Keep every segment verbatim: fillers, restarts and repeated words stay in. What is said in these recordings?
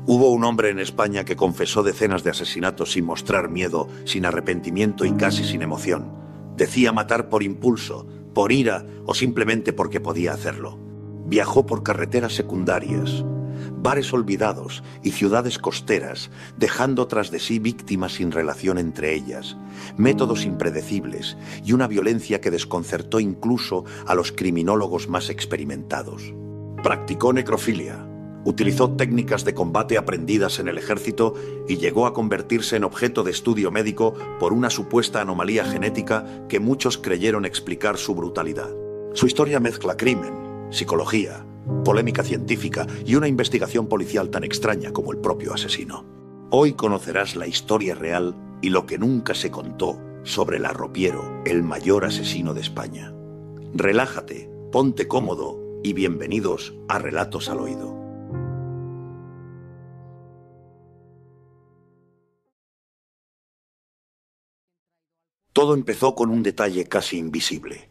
Hubo un hombre en España que confesó decenas de asesinatos sin mostrar miedo, sin arrepentimiento y casi sin emoción. Decía matar por impulso, por ira o simplemente porque podía hacerlo. Viajó por carreteras secundarias, bares olvidados y ciudades costeras, dejando tras de sí víctimas sin relación entre ellas, métodos impredecibles y una violencia que desconcertó incluso a los criminólogos más experimentados. Practicó necrofilia. Utilizó técnicas de combate aprendidas en el ejército y llegó a convertirse en objeto de estudio médico por una supuesta anomalía genética que muchos creyeron explicar su brutalidad. Su historia mezcla crimen, psicología, polémica científica y una investigación policial tan extraña como el propio asesino. Hoy conocerás la historia real y lo que nunca se contó sobre el arropiero, el mayor asesino de España. Relájate, ponte cómodo y bienvenidos a Relatos al Oído. Todo empezó con un detalle casi invisible.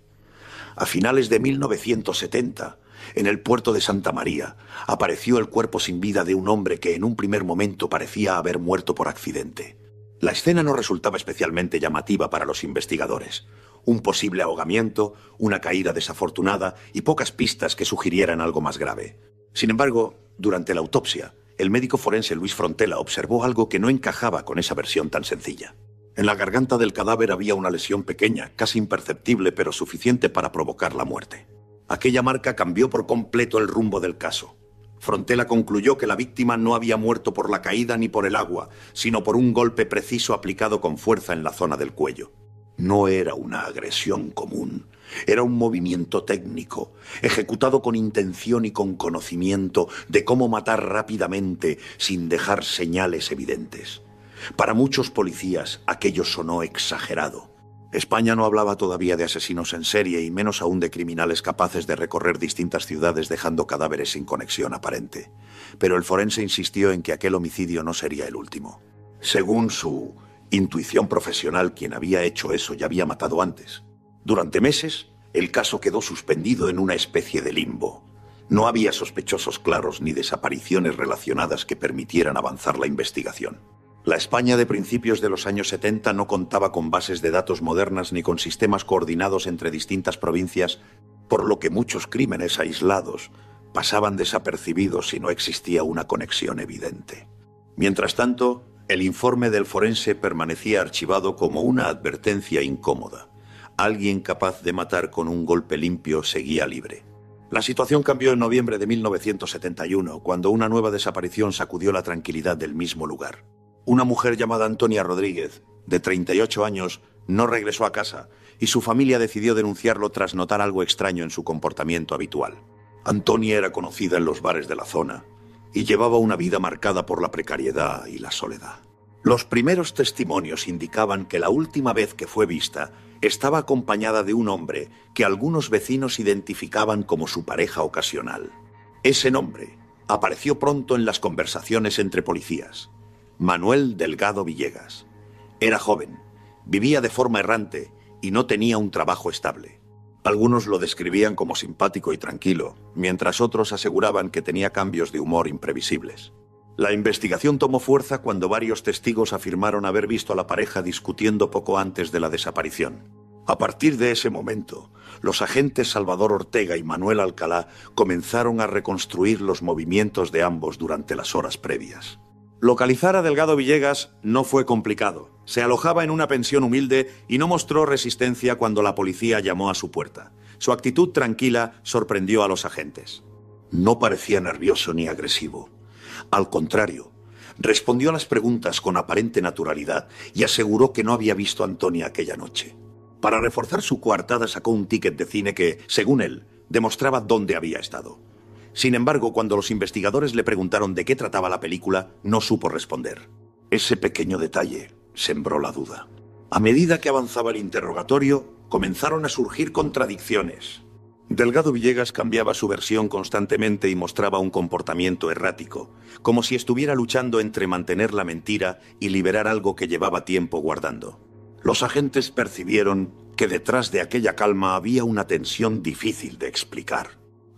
A finales de mil novecientos setenta, en el puerto de Santa María, apareció el cuerpo sin vida de un hombre que en un primer momento parecía haber muerto por accidente. La escena no resultaba especialmente llamativa para los investigadores. Un posible ahogamiento, una caída desafortunada y pocas pistas que sugirieran algo más grave. Sin embargo, durante la autopsia, el médico forense Luis Frontela observó algo que no encajaba con esa versión tan sencilla. En la garganta del cadáver había una lesión pequeña, casi imperceptible, pero suficiente para provocar la muerte. Aquella marca cambió por completo el rumbo del caso. Frontela concluyó que la víctima no había muerto por la caída ni por el agua, sino por un golpe preciso aplicado con fuerza en la zona del cuello. No era una agresión común, era un movimiento técnico, ejecutado con intención y con conocimiento de cómo matar rápidamente sin dejar señales evidentes. Para muchos policías, aquello sonó exagerado. España no hablaba todavía de asesinos en serie y menos aún de criminales capaces de recorrer distintas ciudades dejando cadáveres sin conexión aparente. Pero el forense insistió en que aquel homicidio no sería el último. Según su intuición profesional, quien había hecho eso ya había matado antes. Durante meses, el caso quedó suspendido en una especie de limbo. No había sospechosos claros ni desapariciones relacionadas que permitieran avanzar la investigación. La España de principios de los años setenta no contaba con bases de datos modernas ni con sistemas coordinados entre distintas provincias, por lo que muchos crímenes aislados pasaban desapercibidos si no existía una conexión evidente. Mientras tanto, el informe del forense permanecía archivado como una advertencia incómoda. Alguien capaz de matar con un golpe limpio seguía libre. La situación cambió en noviembre de mil novecientos setenta y uno, cuando una nueva desaparición sacudió la tranquilidad del mismo lugar. Una mujer llamada Antonia Rodríguez, de treinta y ocho años, no regresó a casa y su familia decidió denunciarlo tras notar algo extraño en su comportamiento habitual. Antonia era conocida en los bares de la zona y llevaba una vida marcada por la precariedad y la soledad. Los primeros testimonios indicaban que la última vez que fue vista estaba acompañada de un hombre que algunos vecinos identificaban como su pareja ocasional. Ese nombre apareció pronto en las conversaciones entre policías. Manuel Delgado Villegas. Era joven, vivía de forma errante y no tenía un trabajo estable. Algunos lo describían como simpático y tranquilo, mientras otros aseguraban que tenía cambios de humor imprevisibles. La investigación tomó fuerza cuando varios testigos afirmaron haber visto a la pareja discutiendo poco antes de la desaparición. A partir de ese momento, los agentes Salvador Ortega y Manuel Alcalá comenzaron a reconstruir los movimientos de ambos durante las horas previas. Localizar a Delgado Villegas no fue complicado. Se alojaba en una pensión humilde y no mostró resistencia cuando la policía llamó a su puerta. Su actitud tranquila sorprendió a los agentes. No parecía nervioso ni agresivo. Al contrario, respondió a las preguntas con aparente naturalidad y aseguró que no había visto a Antonia aquella noche. Para reforzar su coartada sacó un ticket de cine que, según él, demostraba dónde había estado. Sin embargo, cuando los investigadores le preguntaron de qué trataba la película, no supo responder. Ese pequeño detalle sembró la duda. A medida que avanzaba el interrogatorio, comenzaron a surgir contradicciones. Delgado Villegas cambiaba su versión constantemente y mostraba un comportamiento errático, como si estuviera luchando entre mantener la mentira y liberar algo que llevaba tiempo guardando. Los agentes percibieron que detrás de aquella calma había una tensión difícil de explicar.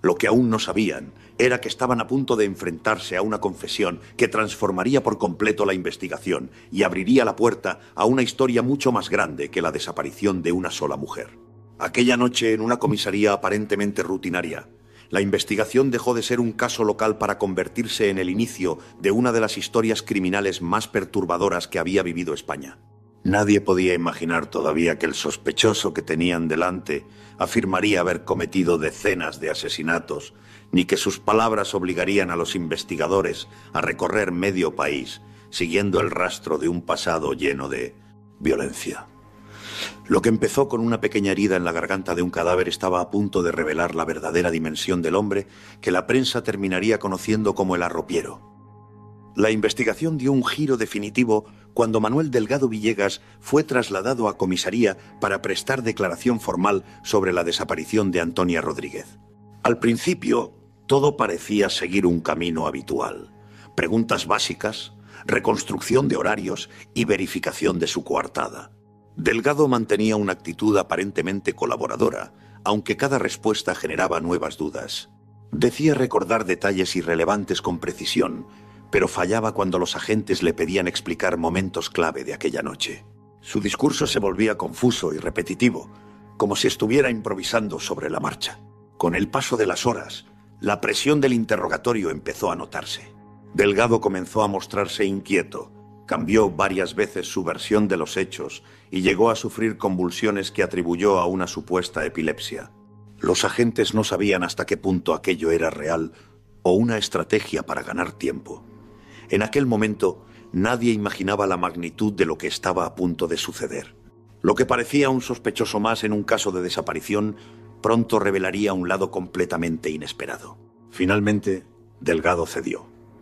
Lo que aún no sabían era que estaban a punto de enfrentarse a una confesión que transformaría por completo la investigación y abriría la puerta a una historia mucho más grande que la desaparición de una sola mujer. Aquella noche, en una comisaría aparentemente rutinaria, la investigación dejó de ser un caso local para convertirse en el inicio de una de las historias criminales más perturbadoras que había vivido España. Nadie podía imaginar todavía que el sospechoso que tenían delante afirmaría haber cometido decenas de asesinatos, ni que sus palabras obligarían a los investigadores a recorrer medio país, siguiendo el rastro de un pasado lleno de violencia. Lo que empezó con una pequeña herida en la garganta de un cadáver estaba a punto de revelar la verdadera dimensión del hombre que la prensa terminaría conociendo como el arropiero. La investigación dio un giro definitivo cuando Manuel Delgado Villegas fue trasladado a comisaría para prestar declaración formal sobre la desaparición de Antonia Rodríguez. Al principio, todo parecía seguir un camino habitual. Preguntas básicas, reconstrucción de horarios y verificación de su coartada. Delgado mantenía una actitud aparentemente colaboradora, aunque cada respuesta generaba nuevas dudas. Decía recordar detalles irrelevantes con precisión, pero fallaba cuando los agentes le pedían explicar momentos clave de aquella noche. Su discurso se volvía confuso y repetitivo, como si estuviera improvisando sobre la marcha. Con el paso de las horas, la presión del interrogatorio empezó a notarse. Delgado comenzó a mostrarse inquieto, cambió varias veces su versión de los hechos y llegó a sufrir convulsiones que atribuyó a una supuesta epilepsia. Los agentes no sabían hasta qué punto aquello era real o una estrategia para ganar tiempo. En aquel momento, nadie imaginaba la magnitud de lo que estaba a punto de suceder. Lo que parecía un sospechoso más en un caso de desaparición, pronto revelaría un lado completamente inesperado. Finalmente, Delgado cedió.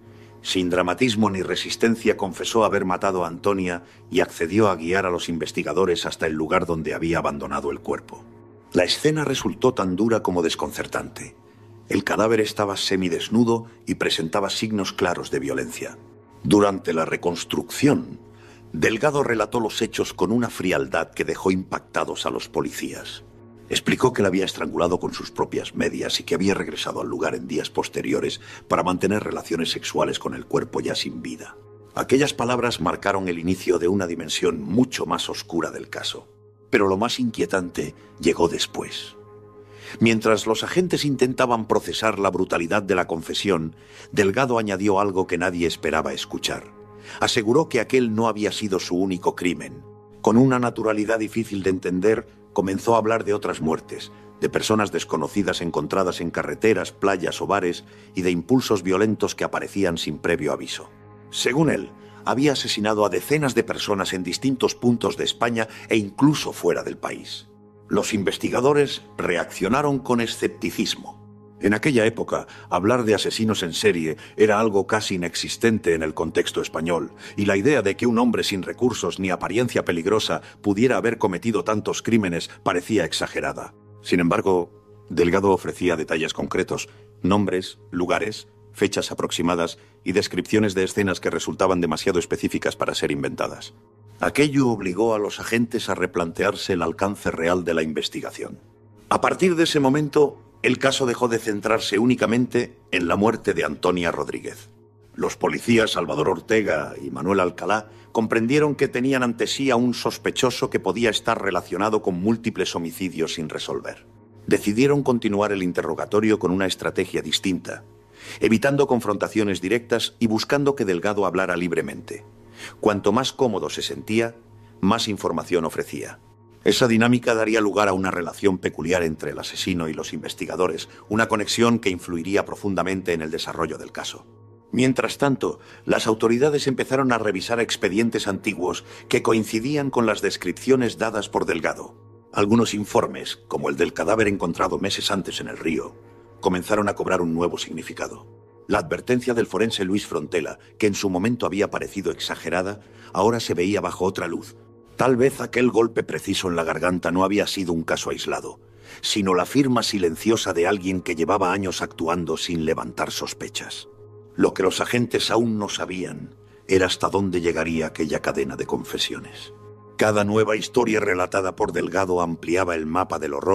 Sin dramatismo ni resistencia, confesó haber matado a Antonia y accedió a guiar a los investigadores hasta el lugar donde había abandonado el cuerpo. La escena resultó tan dura como desconcertante. El cadáver estaba semidesnudo y presentaba signos claros de violencia. Durante la reconstrucción, Delgado relató los hechos con una frialdad que dejó impactados a los policías. Explicó que la había estrangulado con sus propias medias y que había regresado al lugar en días posteriores para mantener relaciones sexuales con el cuerpo ya sin vida. Aquellas palabras marcaron el inicio de una dimensión mucho más oscura del caso. Pero lo más inquietante llegó después. Mientras los agentes intentaban procesar la brutalidad de la confesión, Delgado añadió algo que nadie esperaba escuchar. Aseguró que aquel no había sido su único crimen. Con una naturalidad difícil de entender, comenzó a hablar de otras muertes, de personas desconocidas encontradas en carreteras, playas o bares y de impulsos violentos que aparecían sin previo aviso. Según él, había asesinado a decenas de personas en distintos puntos de España e incluso fuera del país. Los investigadores reaccionaron con escepticismo. En aquella época, hablar de asesinos en serie era algo casi inexistente en el contexto español, y la idea de que un hombre sin recursos ni apariencia peligrosa pudiera haber cometido tantos crímenes parecía exagerada. Sin embargo, Delgado ofrecía detalles concretos, nombres, lugares, fechas aproximadas y descripciones de escenas que resultaban demasiado específicas para ser inventadas. Aquello obligó a los agentes a replantearse el alcance real de la investigación. A partir de ese momento, el caso dejó de centrarse únicamente en la muerte de Antonia Rodríguez. Los policías Salvador Ortega y Manuel Alcalá comprendieron que tenían ante sí a un sospechoso que podía estar relacionado con múltiples homicidios sin resolver. Decidieron continuar el interrogatorio con una estrategia distinta, evitando confrontaciones directas y buscando que Delgado hablara libremente. Cuanto más cómodo se sentía, más información ofrecía. Esa dinámica daría lugar a una relación peculiar entre el asesino y los investigadores, una conexión que influiría profundamente en el desarrollo del caso. Mientras tanto, las autoridades empezaron a revisar expedientes antiguos que coincidían con las descripciones dadas por Delgado. Algunos informes, como el del cadáver encontrado meses antes en el río, comenzaron a cobrar un nuevo significado. La advertencia del forense Luis Frontela, que en su momento había parecido exagerada, ahora se veía bajo otra luz. Tal vez aquel golpe preciso en la garganta no había sido un caso aislado, sino la firma silenciosa de alguien que llevaba años actuando sin levantar sospechas. Lo que los agentes aún no sabían era hasta dónde llegaría aquella cadena de confesiones. Cada nueva historia relatada por Delgado ampliaba el mapa del horror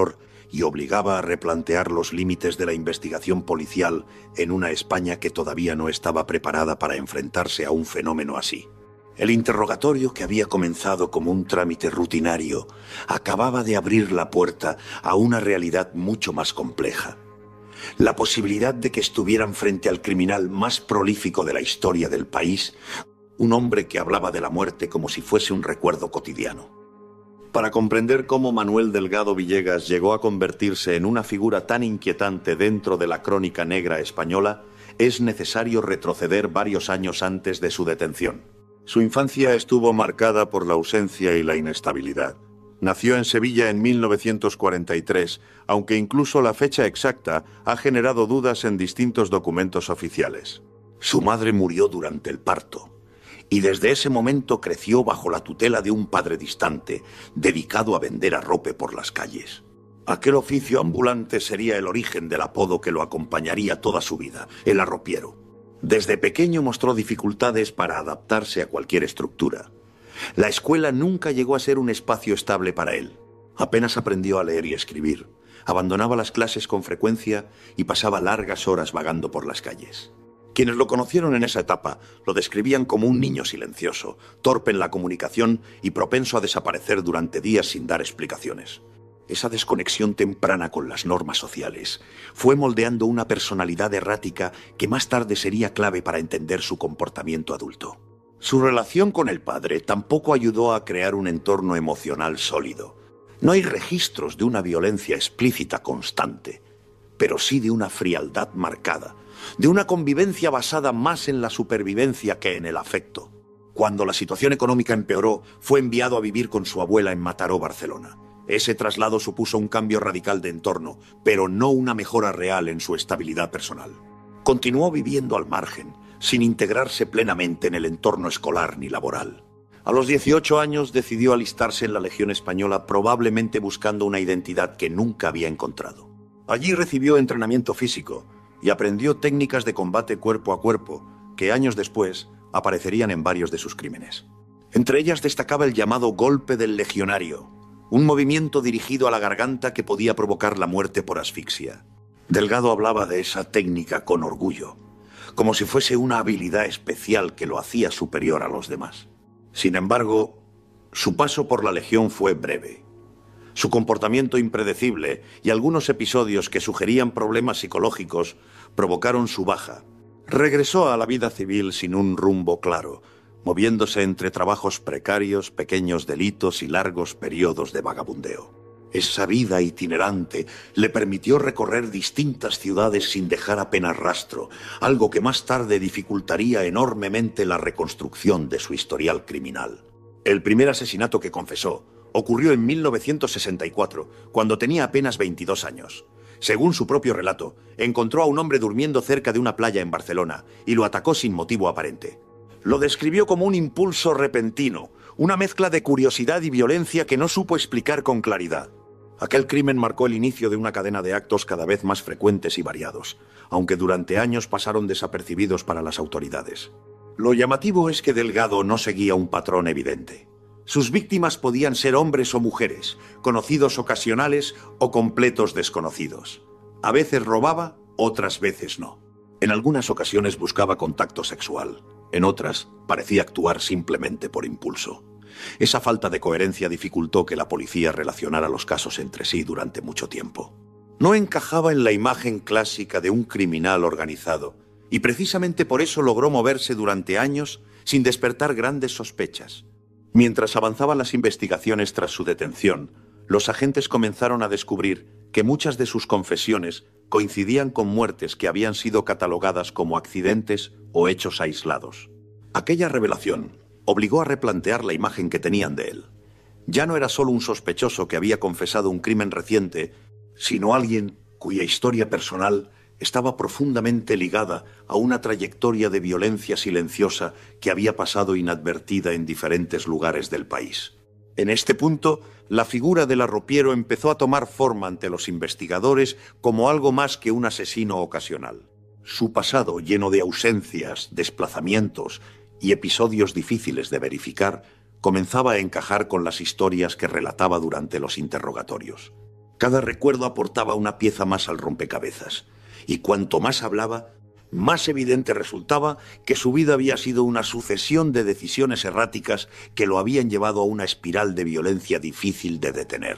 y obligaba a replantear los límites de la investigación policial en una España que todavía no estaba preparada para enfrentarse a un fenómeno así. El interrogatorio, que había comenzado como un trámite rutinario, acababa de abrir la puerta a una realidad mucho más compleja. La posibilidad de que estuvieran frente al criminal más prolífico de la historia del país, un hombre que hablaba de la muerte como si fuese un recuerdo cotidiano. Para comprender cómo Manuel Delgado Villegas llegó a convertirse en una figura tan inquietante dentro de la crónica negra española, es necesario retroceder varios años antes de su detención. Su infancia estuvo marcada por la ausencia y la inestabilidad. Nació en Sevilla en mil novecientos cuarenta y tres, aunque incluso la fecha exacta ha generado dudas en distintos documentos oficiales. Su madre murió durante el parto, y desde ese momento creció bajo la tutela de un padre distante, dedicado a vender arrope por las calles. Aquel oficio ambulante sería el origen del apodo que lo acompañaría toda su vida, el arropiero. Desde pequeño mostró dificultades para adaptarse a cualquier estructura. La escuela nunca llegó a ser un espacio estable para él. Apenas aprendió a leer y escribir. Abandonaba las clases con frecuencia y pasaba largas horas vagando por las calles. Quienes lo conocieron en esa etapa lo describían como un niño silencioso, torpe en la comunicación y propenso a desaparecer durante días sin dar explicaciones. Esa desconexión temprana con las normas sociales fue moldeando una personalidad errática que más tarde sería clave para entender su comportamiento adulto. Su relación con el padre tampoco ayudó a crear un entorno emocional sólido. No hay registros de una violencia explícita constante, pero sí de una frialdad marcada, de una convivencia basada más en la supervivencia que en el afecto. Cuando la situación económica empeoró, fue enviado a vivir con su abuela en Mataró, Barcelona. Ese traslado supuso un cambio radical de entorno, pero no una mejora real en su estabilidad personal. Continuó viviendo al margen, sin integrarse plenamente en el entorno escolar ni laboral. A los dieciocho años decidió alistarse en la Legión Española, probablemente buscando una identidad que nunca había encontrado. Allí recibió entrenamiento físico y aprendió técnicas de combate cuerpo a cuerpo, que años después aparecerían en varios de sus crímenes. Entre ellas destacaba el llamado golpe del legionario, un movimiento dirigido a la garganta que podía provocar la muerte por asfixia. Delgado hablaba de esa técnica con orgullo, como si fuese una habilidad especial que lo hacía superior a los demás. Sin embargo, su paso por la Legión fue breve. Su comportamiento impredecible y algunos episodios que sugerían problemas psicológicos provocaron su baja. Regresó a la vida civil sin un rumbo claro, moviéndose entre trabajos precarios, pequeños delitos y largos periodos de vagabundeo. Esa vida itinerante le permitió recorrer distintas ciudades sin dejar apenas rastro, algo que más tarde dificultaría enormemente la reconstrucción de su historial criminal. El primer asesinato que confesó ocurrió en mil novecientos sesenta y cuatro, cuando tenía apenas veintidós años. Según su propio relato, encontró a un hombre durmiendo cerca de una playa en Barcelona y lo atacó sin motivo aparente. Lo describió como un impulso repentino, una mezcla de curiosidad y violencia que no supo explicar con claridad. Aquel crimen marcó el inicio de una cadena de actos cada vez más frecuentes y variados, aunque durante años pasaron desapercibidos para las autoridades. Lo llamativo es que Delgado no seguía un patrón evidente. Sus víctimas podían ser hombres o mujeres, conocidos ocasionales o completos desconocidos. A veces robaba, otras veces no. En algunas ocasiones buscaba contacto sexual. En otras, parecía actuar simplemente por impulso. Esa falta de coherencia dificultó que la policía relacionara los casos entre sí durante mucho tiempo. No encajaba en la imagen clásica de un criminal organizado, y precisamente por eso logró moverse durante años sin despertar grandes sospechas. Mientras avanzaban las investigaciones tras su detención, los agentes comenzaron a descubrir que muchas de sus confesiones coincidían con muertes que habían sido catalogadas como accidentes o hechos aislados. Aquella revelación obligó a replantear la imagen que tenían de él. Ya no era solo un sospechoso que había confesado un crimen reciente, sino alguien cuya historia personal estaba profundamente ligada a una trayectoria de violencia silenciosa que había pasado inadvertida en diferentes lugares del país. En este punto, la figura del arropiero empezó a tomar forma ante los investigadores como algo más que un asesino ocasional. Su pasado, lleno de ausencias, desplazamientos y episodios difíciles de verificar, comenzaba a encajar con las historias que relataba durante los interrogatorios. Cada recuerdo aportaba una pieza más al rompecabezas, y cuanto más hablaba, más evidente resultaba que su vida había sido una sucesión de decisiones erráticas que lo habían llevado a una espiral de violencia difícil de detener.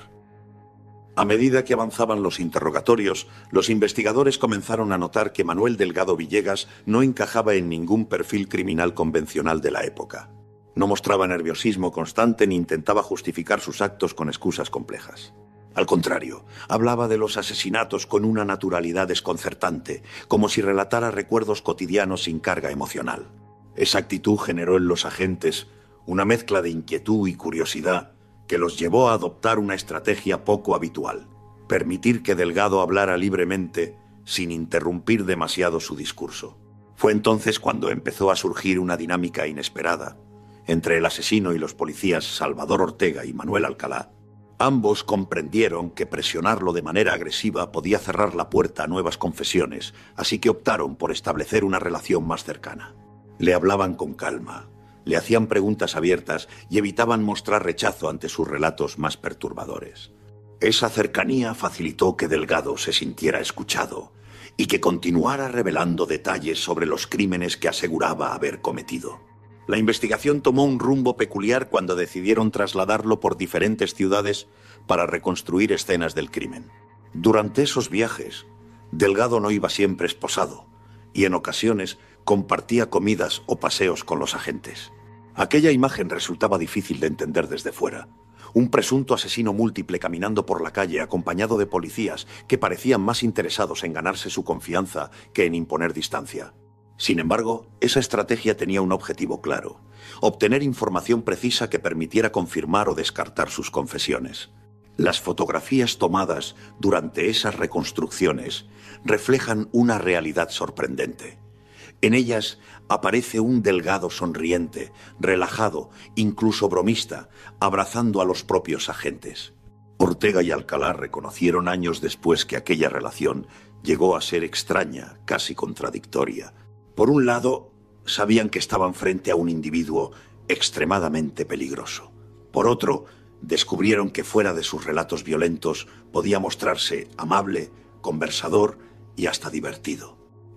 A medida que avanzaban los interrogatorios, los investigadores comenzaron a notar que Manuel Delgado Villegas no encajaba en ningún perfil criminal convencional de la época. No mostraba nerviosismo constante ni intentaba justificar sus actos con excusas complejas. Al contrario, hablaba de los asesinatos con una naturalidad desconcertante, como si relatara recuerdos cotidianos sin carga emocional. Esa actitud generó en los agentes una mezcla de inquietud y curiosidad que los llevó a adoptar una estrategia poco habitual: permitir que Delgado hablara libremente sin interrumpir demasiado su discurso. Fue entonces cuando empezó a surgir una dinámica inesperada entre el asesino y los policías Salvador Ortega y Manuel Alcalá. Ambos comprendieron que presionarlo de manera agresiva podía cerrar la puerta a nuevas confesiones, así que optaron por establecer una relación más cercana. Le hablaban con calma, le hacían preguntas abiertas y evitaban mostrar rechazo ante sus relatos más perturbadores. Esa cercanía facilitó que Delgado se sintiera escuchado y que continuara revelando detalles sobre los crímenes que aseguraba haber cometido. La investigación tomó un rumbo peculiar cuando decidieron trasladarlo por diferentes ciudades para reconstruir escenas del crimen. Durante esos viajes, Delgado no iba siempre esposado y en ocasiones compartía comidas o paseos con los agentes. Aquella imagen resultaba difícil de entender desde fuera. Un presunto asesino múltiple caminando por la calle acompañado de policías que parecían más interesados en ganarse su confianza que en imponer distancia. Sin embargo, esa estrategia tenía un objetivo claro: obtener información precisa que permitiera confirmar o descartar sus confesiones. Las fotografías tomadas durante esas reconstrucciones reflejan una realidad sorprendente. En ellas aparece un Delgado sonriente, relajado, incluso bromista, abrazando a los propios agentes. Ortega y Alcalá reconocieron años después que aquella relación llegó a ser extraña, casi contradictoria. Por un lado, sabían que estaban frente a un individuo extremadamente peligroso. Por otro, descubrieron que fuera de sus relatos violentos podía mostrarse amable, conversador y hasta divertido.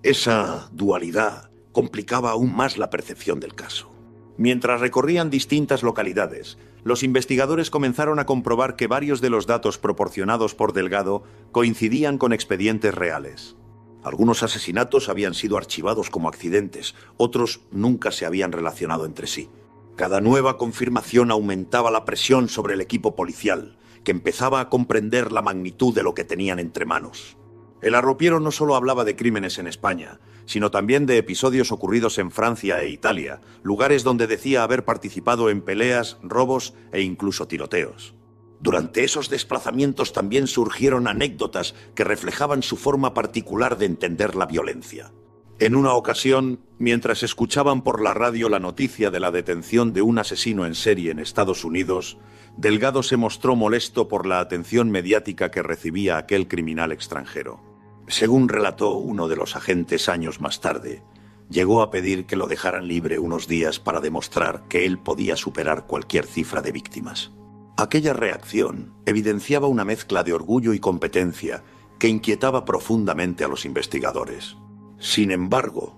Esa dualidad complicaba aún más la percepción del caso. Mientras recorrían distintas localidades, los investigadores comenzaron a comprobar que varios de los datos proporcionados por Delgado coincidían con expedientes reales. Algunos asesinatos habían sido archivados como accidentes, otros nunca se habían relacionado entre sí. Cada nueva confirmación aumentaba la presión sobre el equipo policial, que empezaba a comprender la magnitud de lo que tenían entre manos. El arropiero no solo hablaba de crímenes en España, sino también de episodios ocurridos en Francia e Italia, lugares donde decía haber participado en peleas, robos e incluso tiroteos. Durante esos desplazamientos también surgieron anécdotas que reflejaban su forma particular de entender la violencia. En una ocasión, mientras escuchaban por la radio la noticia de la detención de un asesino en serie en Estados Unidos, Delgado se mostró molesto por la atención mediática que recibía aquel criminal extranjero. Según relató uno de los agentes años más tarde, llegó a pedir que lo dejaran libre unos días para demostrar que él podía superar cualquier cifra de víctimas. Aquella reacción evidenciaba una mezcla de orgullo y competencia que inquietaba profundamente a los investigadores. Sin embargo,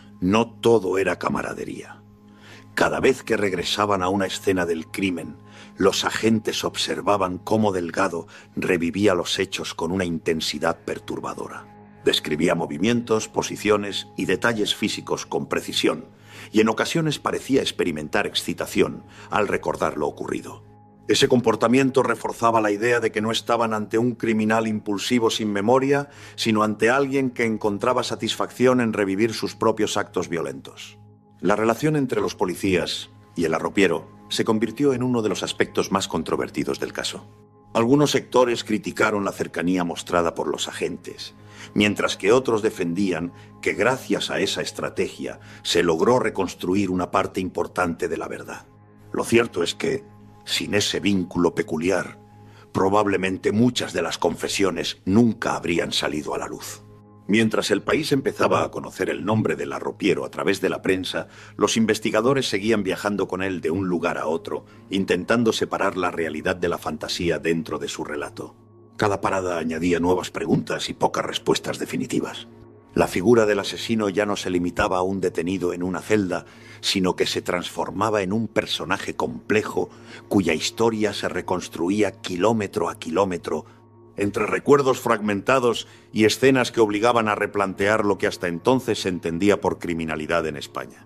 no todo era camaradería. Cada vez que regresaban a una escena del crimen, los agentes observaban cómo Delgado revivía los hechos con una intensidad perturbadora. Describía movimientos, posiciones y detalles físicos con precisión, y en ocasiones parecía experimentar excitación al recordar lo ocurrido. Ese comportamiento reforzaba la idea de que no estaban ante un criminal impulsivo sin memoria, sino ante alguien que encontraba satisfacción en revivir sus propios actos violentos. La relación entre los policías y el arropiero se convirtió en uno de los aspectos más controvertidos del caso. Algunos sectores criticaron la cercanía mostrada por los agentes, mientras que otros defendían que gracias a esa estrategia se logró reconstruir una parte importante de la verdad. Lo cierto es que, sin ese vínculo peculiar, probablemente muchas de las confesiones nunca habrían salido a la luz. Mientras el país empezaba a conocer el nombre del arropiero a través de la prensa, los investigadores seguían viajando con él de un lugar a otro, intentando separar la realidad de la fantasía dentro de su relato. Cada parada añadía nuevas preguntas y pocas respuestas definitivas. La figura del asesino ya no se limitaba a un detenido en una celda, sino que se transformaba en un personaje complejo cuya historia se reconstruía kilómetro a kilómetro, entre recuerdos fragmentados y escenas que obligaban a replantear lo que hasta entonces se entendía por criminalidad en España.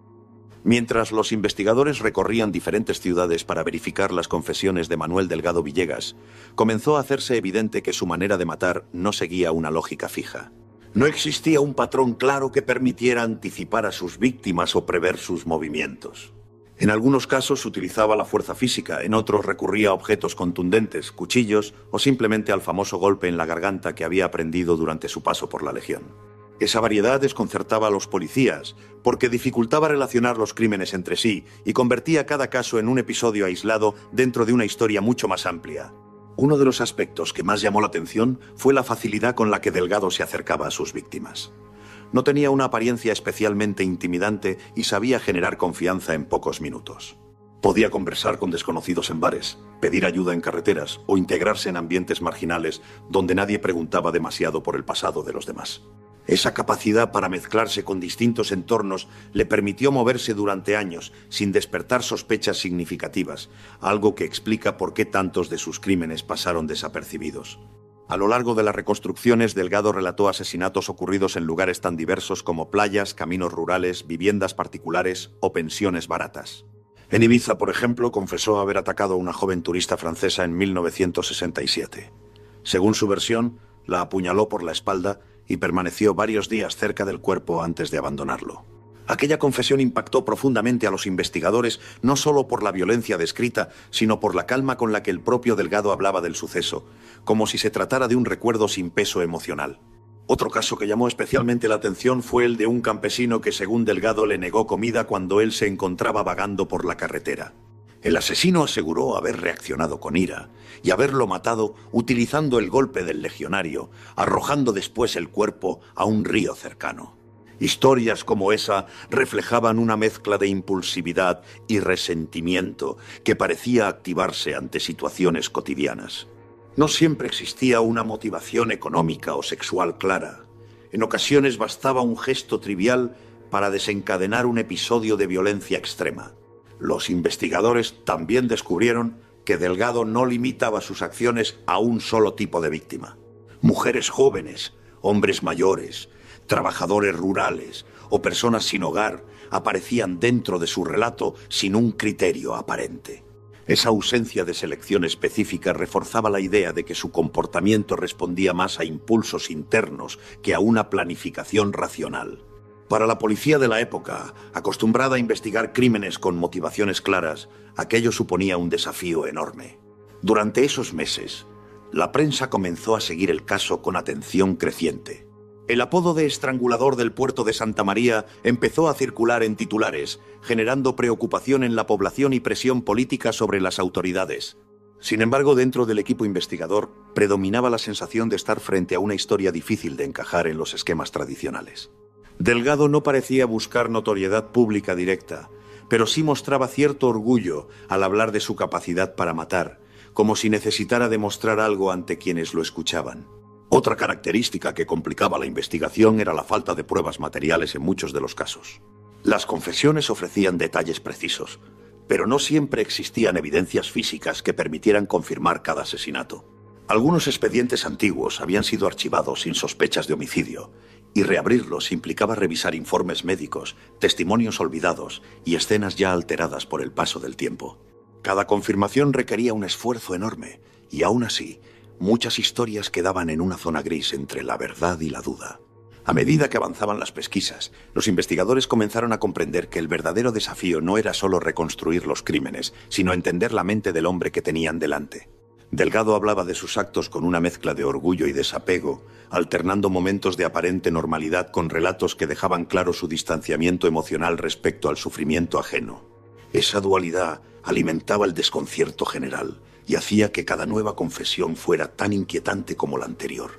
Mientras los investigadores recorrían diferentes ciudades para verificar las confesiones de Manuel Delgado Villegas, comenzó a hacerse evidente que su manera de matar no seguía una lógica fija. No existía un patrón claro que permitiera anticipar a sus víctimas o prever sus movimientos. En algunos casos utilizaba la fuerza física, en otros recurría a objetos contundentes, cuchillos o simplemente al famoso golpe en la garganta que había aprendido durante su paso por la Legión. Esa variedad desconcertaba a los policías, porque dificultaba relacionar los crímenes entre sí y convertía cada caso en un episodio aislado dentro de una historia mucho más amplia. Uno de los aspectos que más llamó la atención fue la facilidad con la que Delgado se acercaba a sus víctimas. No tenía una apariencia especialmente intimidante y sabía generar confianza en pocos minutos. Podía conversar con desconocidos en bares, pedir ayuda en carreteras o integrarse en ambientes marginales donde nadie preguntaba demasiado por el pasado de los demás. Esa capacidad para mezclarse con distintos entornos le permitió moverse durante años sin despertar sospechas significativas, algo que explica por qué tantos de sus crímenes pasaron desapercibidos. A lo largo de las reconstrucciones, Delgado relató asesinatos ocurridos en lugares tan diversos como playas, caminos rurales, viviendas particulares o pensiones baratas. En Ibiza, por ejemplo, confesó haber atacado a una joven turista francesa en mil novecientos sesenta y siete. Según su versión, la apuñaló por la espalda y permaneció varios días cerca del cuerpo antes de abandonarlo. Aquella confesión impactó profundamente a los investigadores, no solo por la violencia descrita, sino por la calma con la que el propio Delgado hablaba del suceso, como si se tratara de un recuerdo sin peso emocional. Otro caso que llamó especialmente la atención fue el de un campesino que, según Delgado, le negó comida cuando él se encontraba vagando por la carretera. El asesino aseguró haber reaccionado con ira y haberlo matado utilizando el golpe del legionario, arrojando después el cuerpo a un río cercano. Historias como esa reflejaban una mezcla de impulsividad y resentimiento que parecía activarse ante situaciones cotidianas. No siempre existía una motivación económica o sexual clara. En ocasiones bastaba un gesto trivial para desencadenar un episodio de violencia extrema. Los investigadores también descubrieron que Delgado no limitaba sus acciones a un solo tipo de víctima. Mujeres jóvenes, hombres mayores, trabajadores rurales o personas sin hogar aparecían dentro de su relato sin un criterio aparente. Esa ausencia de selección específica reforzaba la idea de que su comportamiento respondía más a impulsos internos que a una planificación racional. Para la policía de la época, acostumbrada a investigar crímenes con motivaciones claras, aquello suponía un desafío enorme. Durante esos meses, la prensa comenzó a seguir el caso con atención creciente. El apodo de estrangulador del puerto de Santa María empezó a circular en titulares, generando preocupación en la población y presión política sobre las autoridades. Sin embargo, dentro del equipo investigador, predominaba la sensación de estar frente a una historia difícil de encajar en los esquemas tradicionales. Delgado no parecía buscar notoriedad pública directa, pero sí mostraba cierto orgullo al hablar de su capacidad para matar, como si necesitara demostrar algo ante quienes lo escuchaban. Otra característica que complicaba la investigación era la falta de pruebas materiales en muchos de los casos. Las confesiones ofrecían detalles precisos, pero no siempre existían evidencias físicas que permitieran confirmar cada asesinato. Algunos expedientes antiguos habían sido archivados sin sospechas de homicidio, y reabrirlos implicaba revisar informes médicos, testimonios olvidados y escenas ya alteradas por el paso del tiempo. Cada confirmación requería un esfuerzo enorme, y aún así, muchas historias quedaban en una zona gris entre la verdad y la duda. A medida que avanzaban las pesquisas, los investigadores comenzaron a comprender que el verdadero desafío no era solo reconstruir los crímenes, sino entender la mente del hombre que tenían delante. Delgado hablaba de sus actos con una mezcla de orgullo y desapego, alternando momentos de aparente normalidad con relatos que dejaban claro su distanciamiento emocional respecto al sufrimiento ajeno. Esa dualidad alimentaba el desconcierto general y hacía que cada nueva confesión fuera tan inquietante como la anterior.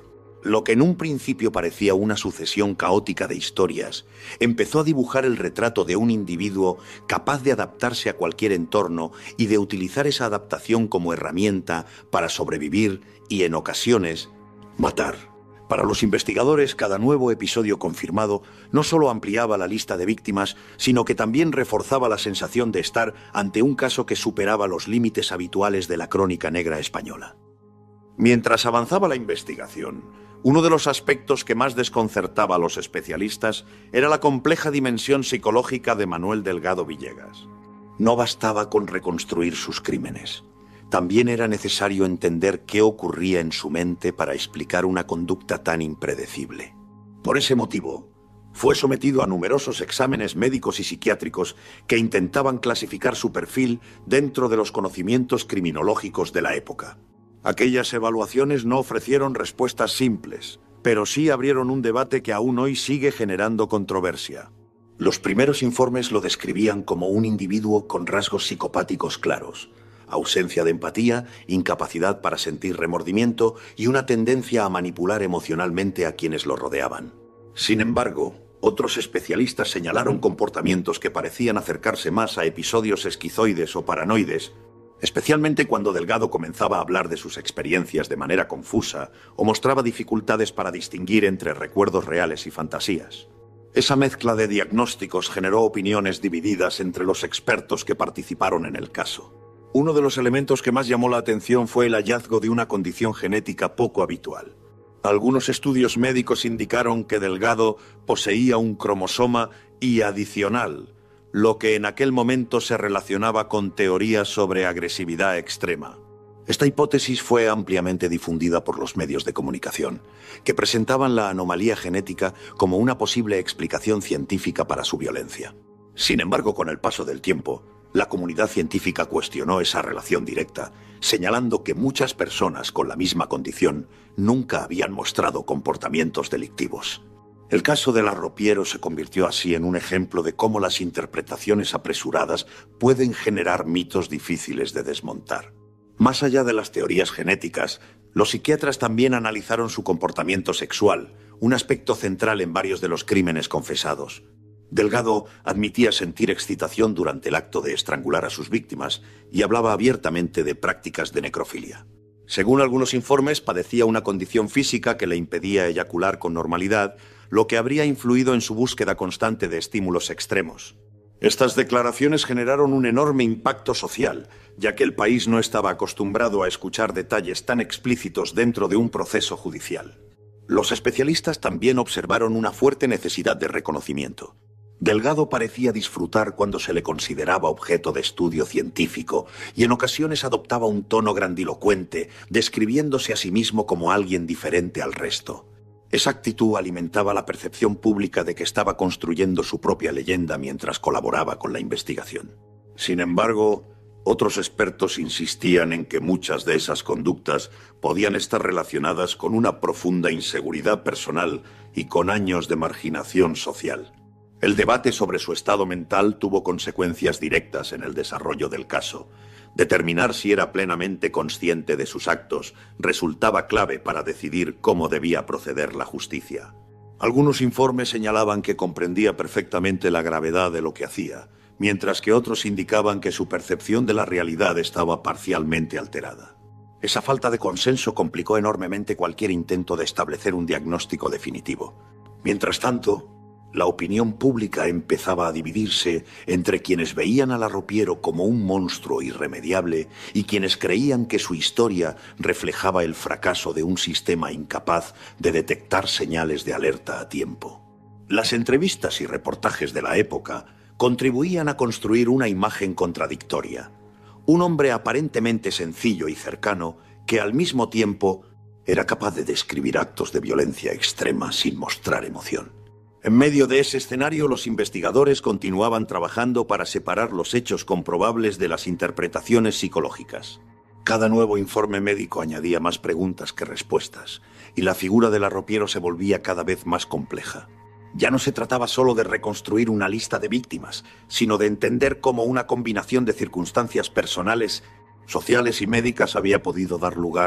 Lo que en un principio parecía una sucesión caótica de historias, empezó a dibujar el retrato de un individuo capaz de adaptarse a cualquier entorno y de utilizar esa adaptación como herramienta para sobrevivir y, en ocasiones, matar. Para los investigadores, cada nuevo episodio confirmado no solo ampliaba la lista de víctimas, sino que también reforzaba la sensación de estar ante un caso que superaba los límites habituales de la crónica negra española. Mientras avanzaba la investigación, uno de los aspectos que más desconcertaba a los especialistas era la compleja dimensión psicológica de Manuel Delgado Villegas. No bastaba con reconstruir sus crímenes. También era necesario entender qué ocurría en su mente para explicar una conducta tan impredecible. Por ese motivo, fue sometido a numerosos exámenes médicos y psiquiátricos que intentaban clasificar su perfil dentro de los conocimientos criminológicos de la época. Aquellas evaluaciones no ofrecieron respuestas simples, pero sí abrieron un debate que aún hoy sigue generando controversia. Los primeros informes lo describían como un individuo con rasgos psicopáticos claros, ausencia de empatía, incapacidad para sentir remordimiento y una tendencia a manipular emocionalmente a quienes lo rodeaban. Sin embargo, otros especialistas señalaron comportamientos que parecían acercarse más a episodios esquizoides o paranoides, especialmente cuando Delgado comenzaba a hablar de sus experiencias de manera confusa o mostraba dificultades para distinguir entre recuerdos reales y fantasías. Esa mezcla de diagnósticos generó opiniones divididas entre los expertos que participaron en el caso. Uno de los elementos que más llamó la atención fue el hallazgo de una condición genética poco habitual. Algunos estudios médicos indicaron que Delgado poseía un cromosoma Y adicional, lo que en aquel momento se relacionaba con teorías sobre agresividad extrema. Esta hipótesis fue ampliamente difundida por los medios de comunicación, que presentaban la anomalía genética como una posible explicación científica para su violencia. Sin embargo, con el paso del tiempo, la comunidad científica cuestionó esa relación directa, señalando que muchas personas con la misma condición nunca habían mostrado comportamientos delictivos. El caso del arropiero se convirtió así en un ejemplo de cómo las interpretaciones apresuradas pueden generar mitos difíciles de desmontar. Más allá de las teorías genéticas, los psiquiatras también analizaron su comportamiento sexual, un aspecto central en varios de los crímenes confesados. Delgado admitía sentir excitación durante el acto de estrangular a sus víctimas y hablaba abiertamente de prácticas de necrofilia. Según algunos informes, padecía una condición física que le impedía eyacular con normalidad, lo que habría influido en su búsqueda constante de estímulos extremos. Estas declaraciones generaron un enorme impacto social, ya que el país no estaba acostumbrado a escuchar detalles tan explícitos dentro de un proceso judicial. Los especialistas también observaron una fuerte necesidad de reconocimiento. Delgado parecía disfrutar cuando se le consideraba objeto de estudio científico y en ocasiones adoptaba un tono grandilocuente, describiéndose a sí mismo como alguien diferente al resto. Esa actitud alimentaba la percepción pública de que estaba construyendo su propia leyenda mientras colaboraba con la investigación. Sin embargo, otros expertos insistían en que muchas de esas conductas podían estar relacionadas con una profunda inseguridad personal y con años de marginación social. El debate sobre su estado mental tuvo consecuencias directas en el desarrollo del caso. Determinar si era plenamente consciente de sus actos resultaba clave para decidir cómo debía proceder la justicia. Algunos informes señalaban que comprendía perfectamente la gravedad de lo que hacía, mientras que otros indicaban que su percepción de la realidad estaba parcialmente alterada. Esa falta de consenso complicó enormemente cualquier intento de establecer un diagnóstico definitivo. Mientras tanto, la opinión pública empezaba a dividirse entre quienes veían al arropiero como un monstruo irremediable y quienes creían que su historia reflejaba el fracaso de un sistema incapaz de detectar señales de alerta a tiempo. Las entrevistas y reportajes de la época contribuían a construir una imagen contradictoria. Un hombre aparentemente sencillo y cercano que al mismo tiempo era capaz de describir actos de violencia extrema sin mostrar emoción. En medio de ese escenario, los investigadores continuaban trabajando para separar los hechos comprobables de las interpretaciones psicológicas. Cada nuevo informe médico añadía más preguntas que respuestas, y la figura del arropiero se volvía cada vez más compleja. Ya no se trataba solo de reconstruir una lista de víctimas, sino de entender cómo una combinación de circunstancias personales, sociales y médicas había podido dar lugar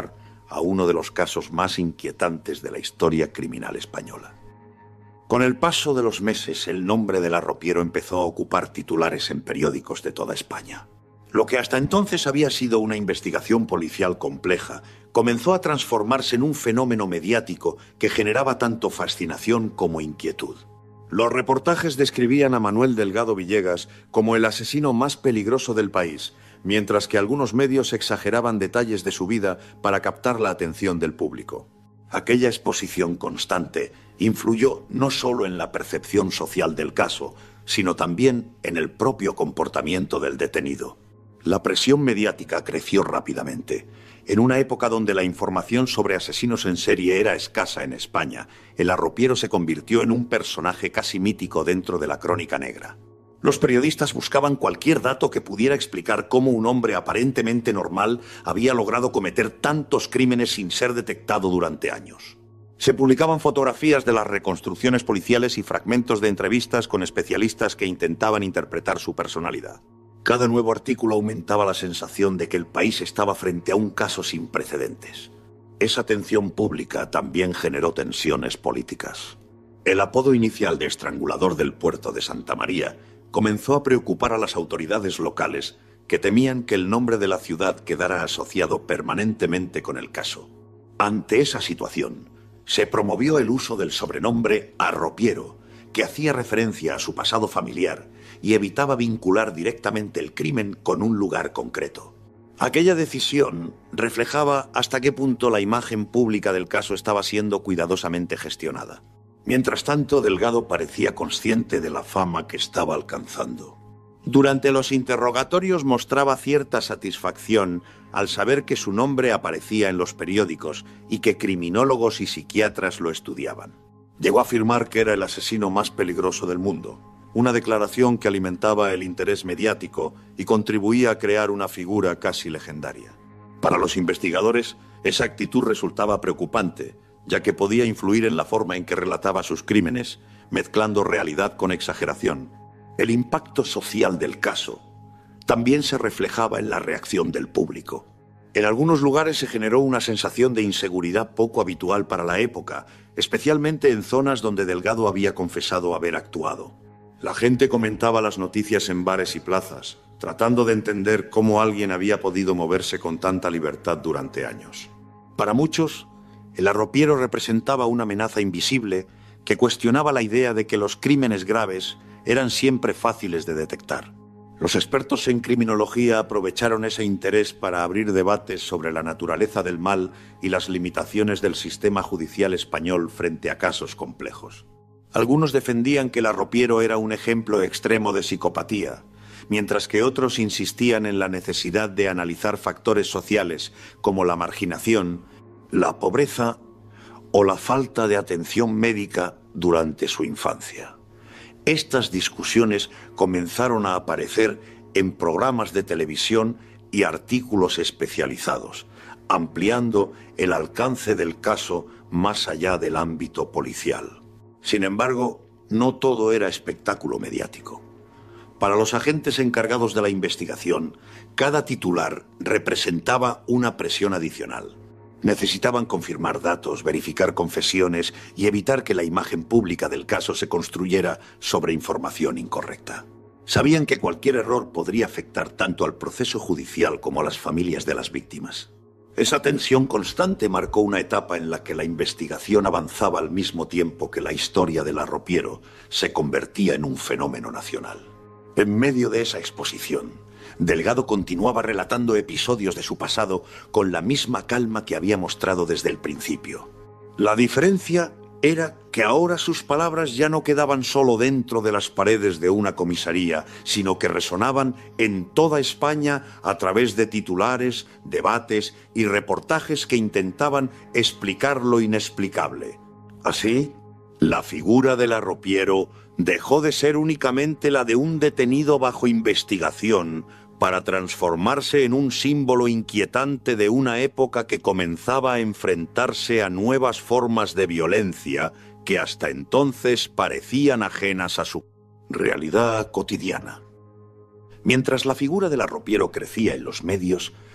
a uno de los casos más inquietantes de la historia criminal española. Con el paso de los meses, el nombre del arropiero empezó a ocupar titulares en periódicos de toda España. Lo que hasta entonces había sido una investigación policial compleja, comenzó a transformarse en un fenómeno mediático que generaba tanto fascinación como inquietud. Los reportajes describían a Manuel Delgado Villegas como el asesino más peligroso del país, mientras que algunos medios exageraban detalles de su vida para captar la atención del público. Aquella exposición constante influyó no solo en la percepción social del caso, sino también en el propio comportamiento del detenido. La presión mediática creció rápidamente. En una época donde la información sobre asesinos en serie era escasa en España, el arropiero se convirtió en un personaje casi mítico dentro de la crónica negra. Los periodistas buscaban cualquier dato que pudiera explicar cómo un hombre aparentemente normal había logrado cometer tantos crímenes sin ser detectado durante años. Se publicaban fotografías de las reconstrucciones policiales y fragmentos de entrevistas con especialistas que intentaban interpretar su personalidad. Cada nuevo artículo aumentaba la sensación de que el país estaba frente a un caso sin precedentes. Esa atención pública también generó tensiones políticas. El apodo inicial de estrangulador del puerto de Santa María comenzó a preocupar a las autoridades locales, que temían que el nombre de la ciudad quedara asociado permanentemente con el caso. Ante esa situación, se promovió el uso del sobrenombre arropiero, que hacía referencia a su pasado familiar y evitaba vincular directamente el crimen con un lugar concreto. Aquella decisión reflejaba hasta qué punto la imagen pública del caso estaba siendo cuidadosamente gestionada. Mientras tanto, Delgado parecía consciente de la fama que estaba alcanzando. Durante los interrogatorios mostraba cierta satisfacción al saber que su nombre aparecía en los periódicos y que criminólogos y psiquiatras lo estudiaban. Llegó a afirmar que era el asesino más peligroso del mundo, una declaración que alimentaba el interés mediático y contribuía a crear una figura casi legendaria. Para los investigadores, esa actitud resultaba preocupante, ya que podía influir en la forma en que relataba sus crímenes, mezclando realidad con exageración. El impacto social del caso también se reflejaba en la reacción del público. En algunos lugares se generó una sensación de inseguridad poco habitual para la época, especialmente en zonas donde Delgado había confesado haber actuado. La gente comentaba las noticias en bares y plazas, tratando de entender cómo alguien había podido moverse con tanta libertad durante años. Para muchos, el arropiero representaba una amenaza invisible que cuestionaba la idea de que los crímenes graves eran siempre fáciles de detectar. Los expertos en criminología aprovecharon ese interés para abrir debates sobre la naturaleza del mal y las limitaciones del sistema judicial español frente a casos complejos. Algunos defendían que el arropiero era un ejemplo extremo de psicopatía, mientras que otros insistían en la necesidad de analizar factores sociales como la marginación, la pobreza o la falta de atención médica durante su infancia. Estas discusiones comenzaron a aparecer en programas de televisión y artículos especializados, ampliando el alcance del caso más allá del ámbito policial. Sin embargo, no todo era espectáculo mediático. Para los agentes encargados de la investigación, cada titular representaba una presión adicional. Necesitaban confirmar datos, verificar confesiones y evitar que la imagen pública del caso se construyera sobre información incorrecta. Sabían que cualquier error podría afectar tanto al proceso judicial como a las familias de las víctimas. Esa tensión constante marcó una etapa en la que la investigación avanzaba al mismo tiempo que la historia del arropiero se convertía en un fenómeno nacional. En medio de esa exposición, Delgado continuaba relatando episodios de su pasado con la misma calma que había mostrado desde el principio. La diferencia era que ahora sus palabras ya no quedaban solo dentro de las paredes de una comisaría, sino que resonaban en toda España a través de titulares, debates y reportajes que intentaban explicar lo inexplicable. Así, la figura del arropiero dejó de ser únicamente la de un detenido bajo investigación para transformarse en un símbolo inquietante de una época que comenzaba a enfrentarse a nuevas formas de violencia que hasta entonces parecían ajenas a su realidad cotidiana. Mientras la figura del arropiero crecía en los medios,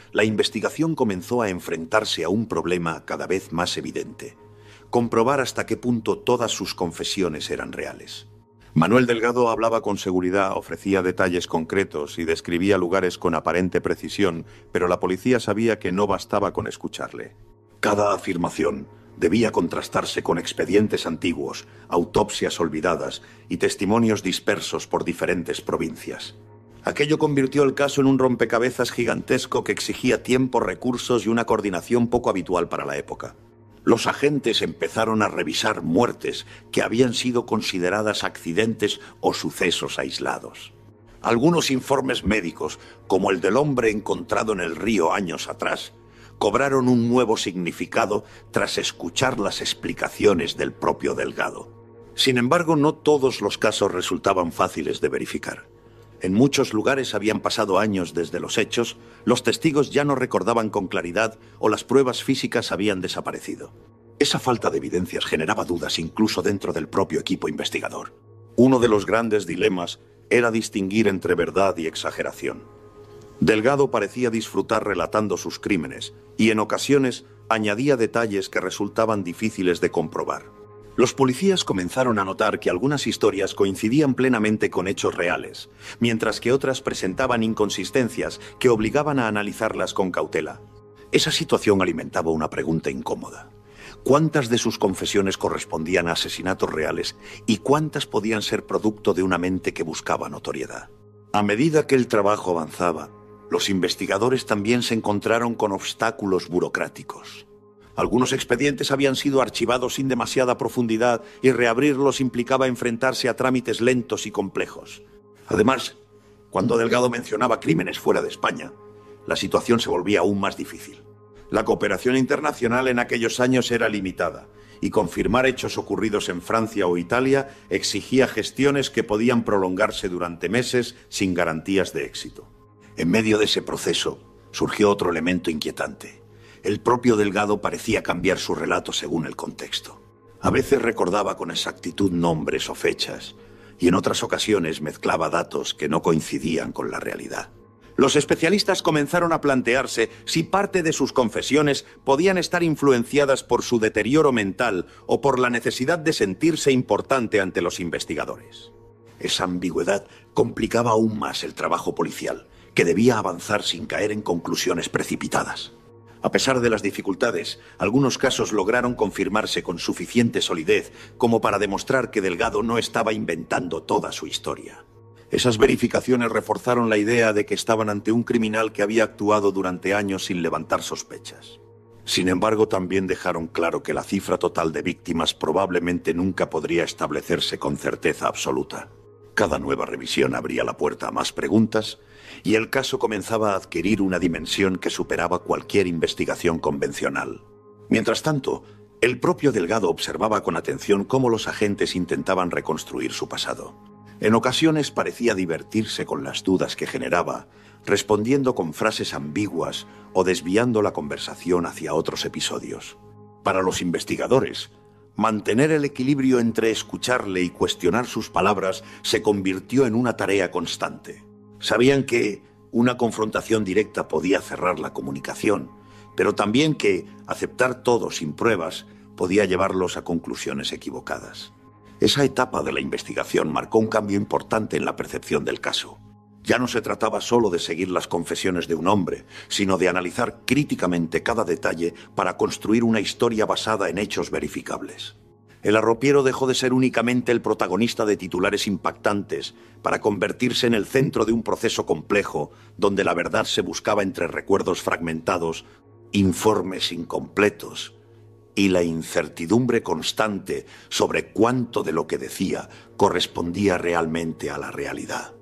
la investigación comenzó a enfrentarse a un problema cada vez más evidente: comprobar hasta qué punto todas sus confesiones eran reales. Manuel Delgado hablaba con seguridad, ofrecía detalles concretos y describía lugares con aparente precisión, pero la policía sabía que no bastaba con escucharle. Cada afirmación debía contrastarse con expedientes antiguos, autopsias olvidadas y testimonios dispersos por diferentes provincias. Aquello convirtió el caso en un rompecabezas gigantesco que exigía tiempo, recursos y una coordinación poco habitual para la época. Los agentes empezaron a revisar muertes que habían sido consideradas accidentes o sucesos aislados. Algunos informes médicos, como el del hombre encontrado en el río años atrás, cobraron un nuevo significado tras escuchar las explicaciones del propio Delgado. Sin embargo, no todos los casos resultaban fáciles de verificar. En muchos lugares habían pasado años desde los hechos, los testigos ya no recordaban con claridad o las pruebas físicas habían desaparecido. Esa falta de evidencias generaba dudas incluso dentro del propio equipo investigador. Uno de los grandes dilemas era distinguir entre verdad y exageración. Delgado parecía disfrutar relatando sus crímenes y en ocasiones añadía detalles que resultaban difíciles de comprobar. Los policías comenzaron a notar que algunas historias coincidían plenamente con hechos reales, mientras que otras presentaban inconsistencias que obligaban a analizarlas con cautela. Esa situación alimentaba una pregunta incómoda: ¿cuántas de sus confesiones correspondían a asesinatos reales y cuántas podían ser producto de una mente que buscaba notoriedad? A medida que el trabajo avanzaba, los investigadores también se encontraron con obstáculos burocráticos. Algunos expedientes habían sido archivados sin demasiada profundidad y reabrirlos implicaba enfrentarse a trámites lentos y complejos. Además, cuando Delgado mencionaba crímenes fuera de España, la situación se volvía aún más difícil. La cooperación internacional en aquellos años era limitada y confirmar hechos ocurridos en Francia o Italia exigía gestiones que podían prolongarse durante meses sin garantías de éxito. En medio de ese proceso surgió otro elemento inquietante. El propio Delgado parecía cambiar su relato según el contexto. A veces recordaba con exactitud nombres o fechas, y en otras ocasiones mezclaba datos que no coincidían con la realidad. Los especialistas comenzaron a plantearse si parte de sus confesiones podían estar influenciadas por su deterioro mental o por la necesidad de sentirse importante ante los investigadores. Esa ambigüedad complicaba aún más el trabajo policial, que debía avanzar sin caer en conclusiones precipitadas. A pesar de las dificultades, algunos casos lograron confirmarse con suficiente solidez como para demostrar que Delgado no estaba inventando toda su historia. Esas verificaciones reforzaron la idea de que estaban ante un criminal que había actuado durante años sin levantar sospechas. Sin embargo, también dejaron claro que la cifra total de víctimas probablemente nunca podría establecerse con certeza absoluta. Cada nueva revisión abría la puerta a más preguntas y el caso comenzaba a adquirir una dimensión que superaba cualquier investigación convencional. Mientras tanto, el propio Delgado observaba con atención cómo los agentes intentaban reconstruir su pasado. En ocasiones parecía divertirse con las dudas que generaba, respondiendo con frases ambiguas o desviando la conversación hacia otros episodios. Para los investigadores, mantener el equilibrio entre escucharle y cuestionar sus palabras se convirtió en una tarea constante. Sabían que una confrontación directa podía cerrar la comunicación, pero también que aceptar todo sin pruebas podía llevarlos a conclusiones equivocadas. Esa etapa de la investigación marcó un cambio importante en la percepción del caso. Ya no se trataba solo de seguir las confesiones de un hombre, sino de analizar críticamente cada detalle para construir una historia basada en hechos verificables. El arropiero dejó de ser únicamente el protagonista de titulares impactantes para convertirse en el centro de un proceso complejo donde la verdad se buscaba entre recuerdos fragmentados, informes incompletos y la incertidumbre constante sobre cuánto de lo que decía correspondía realmente a la realidad.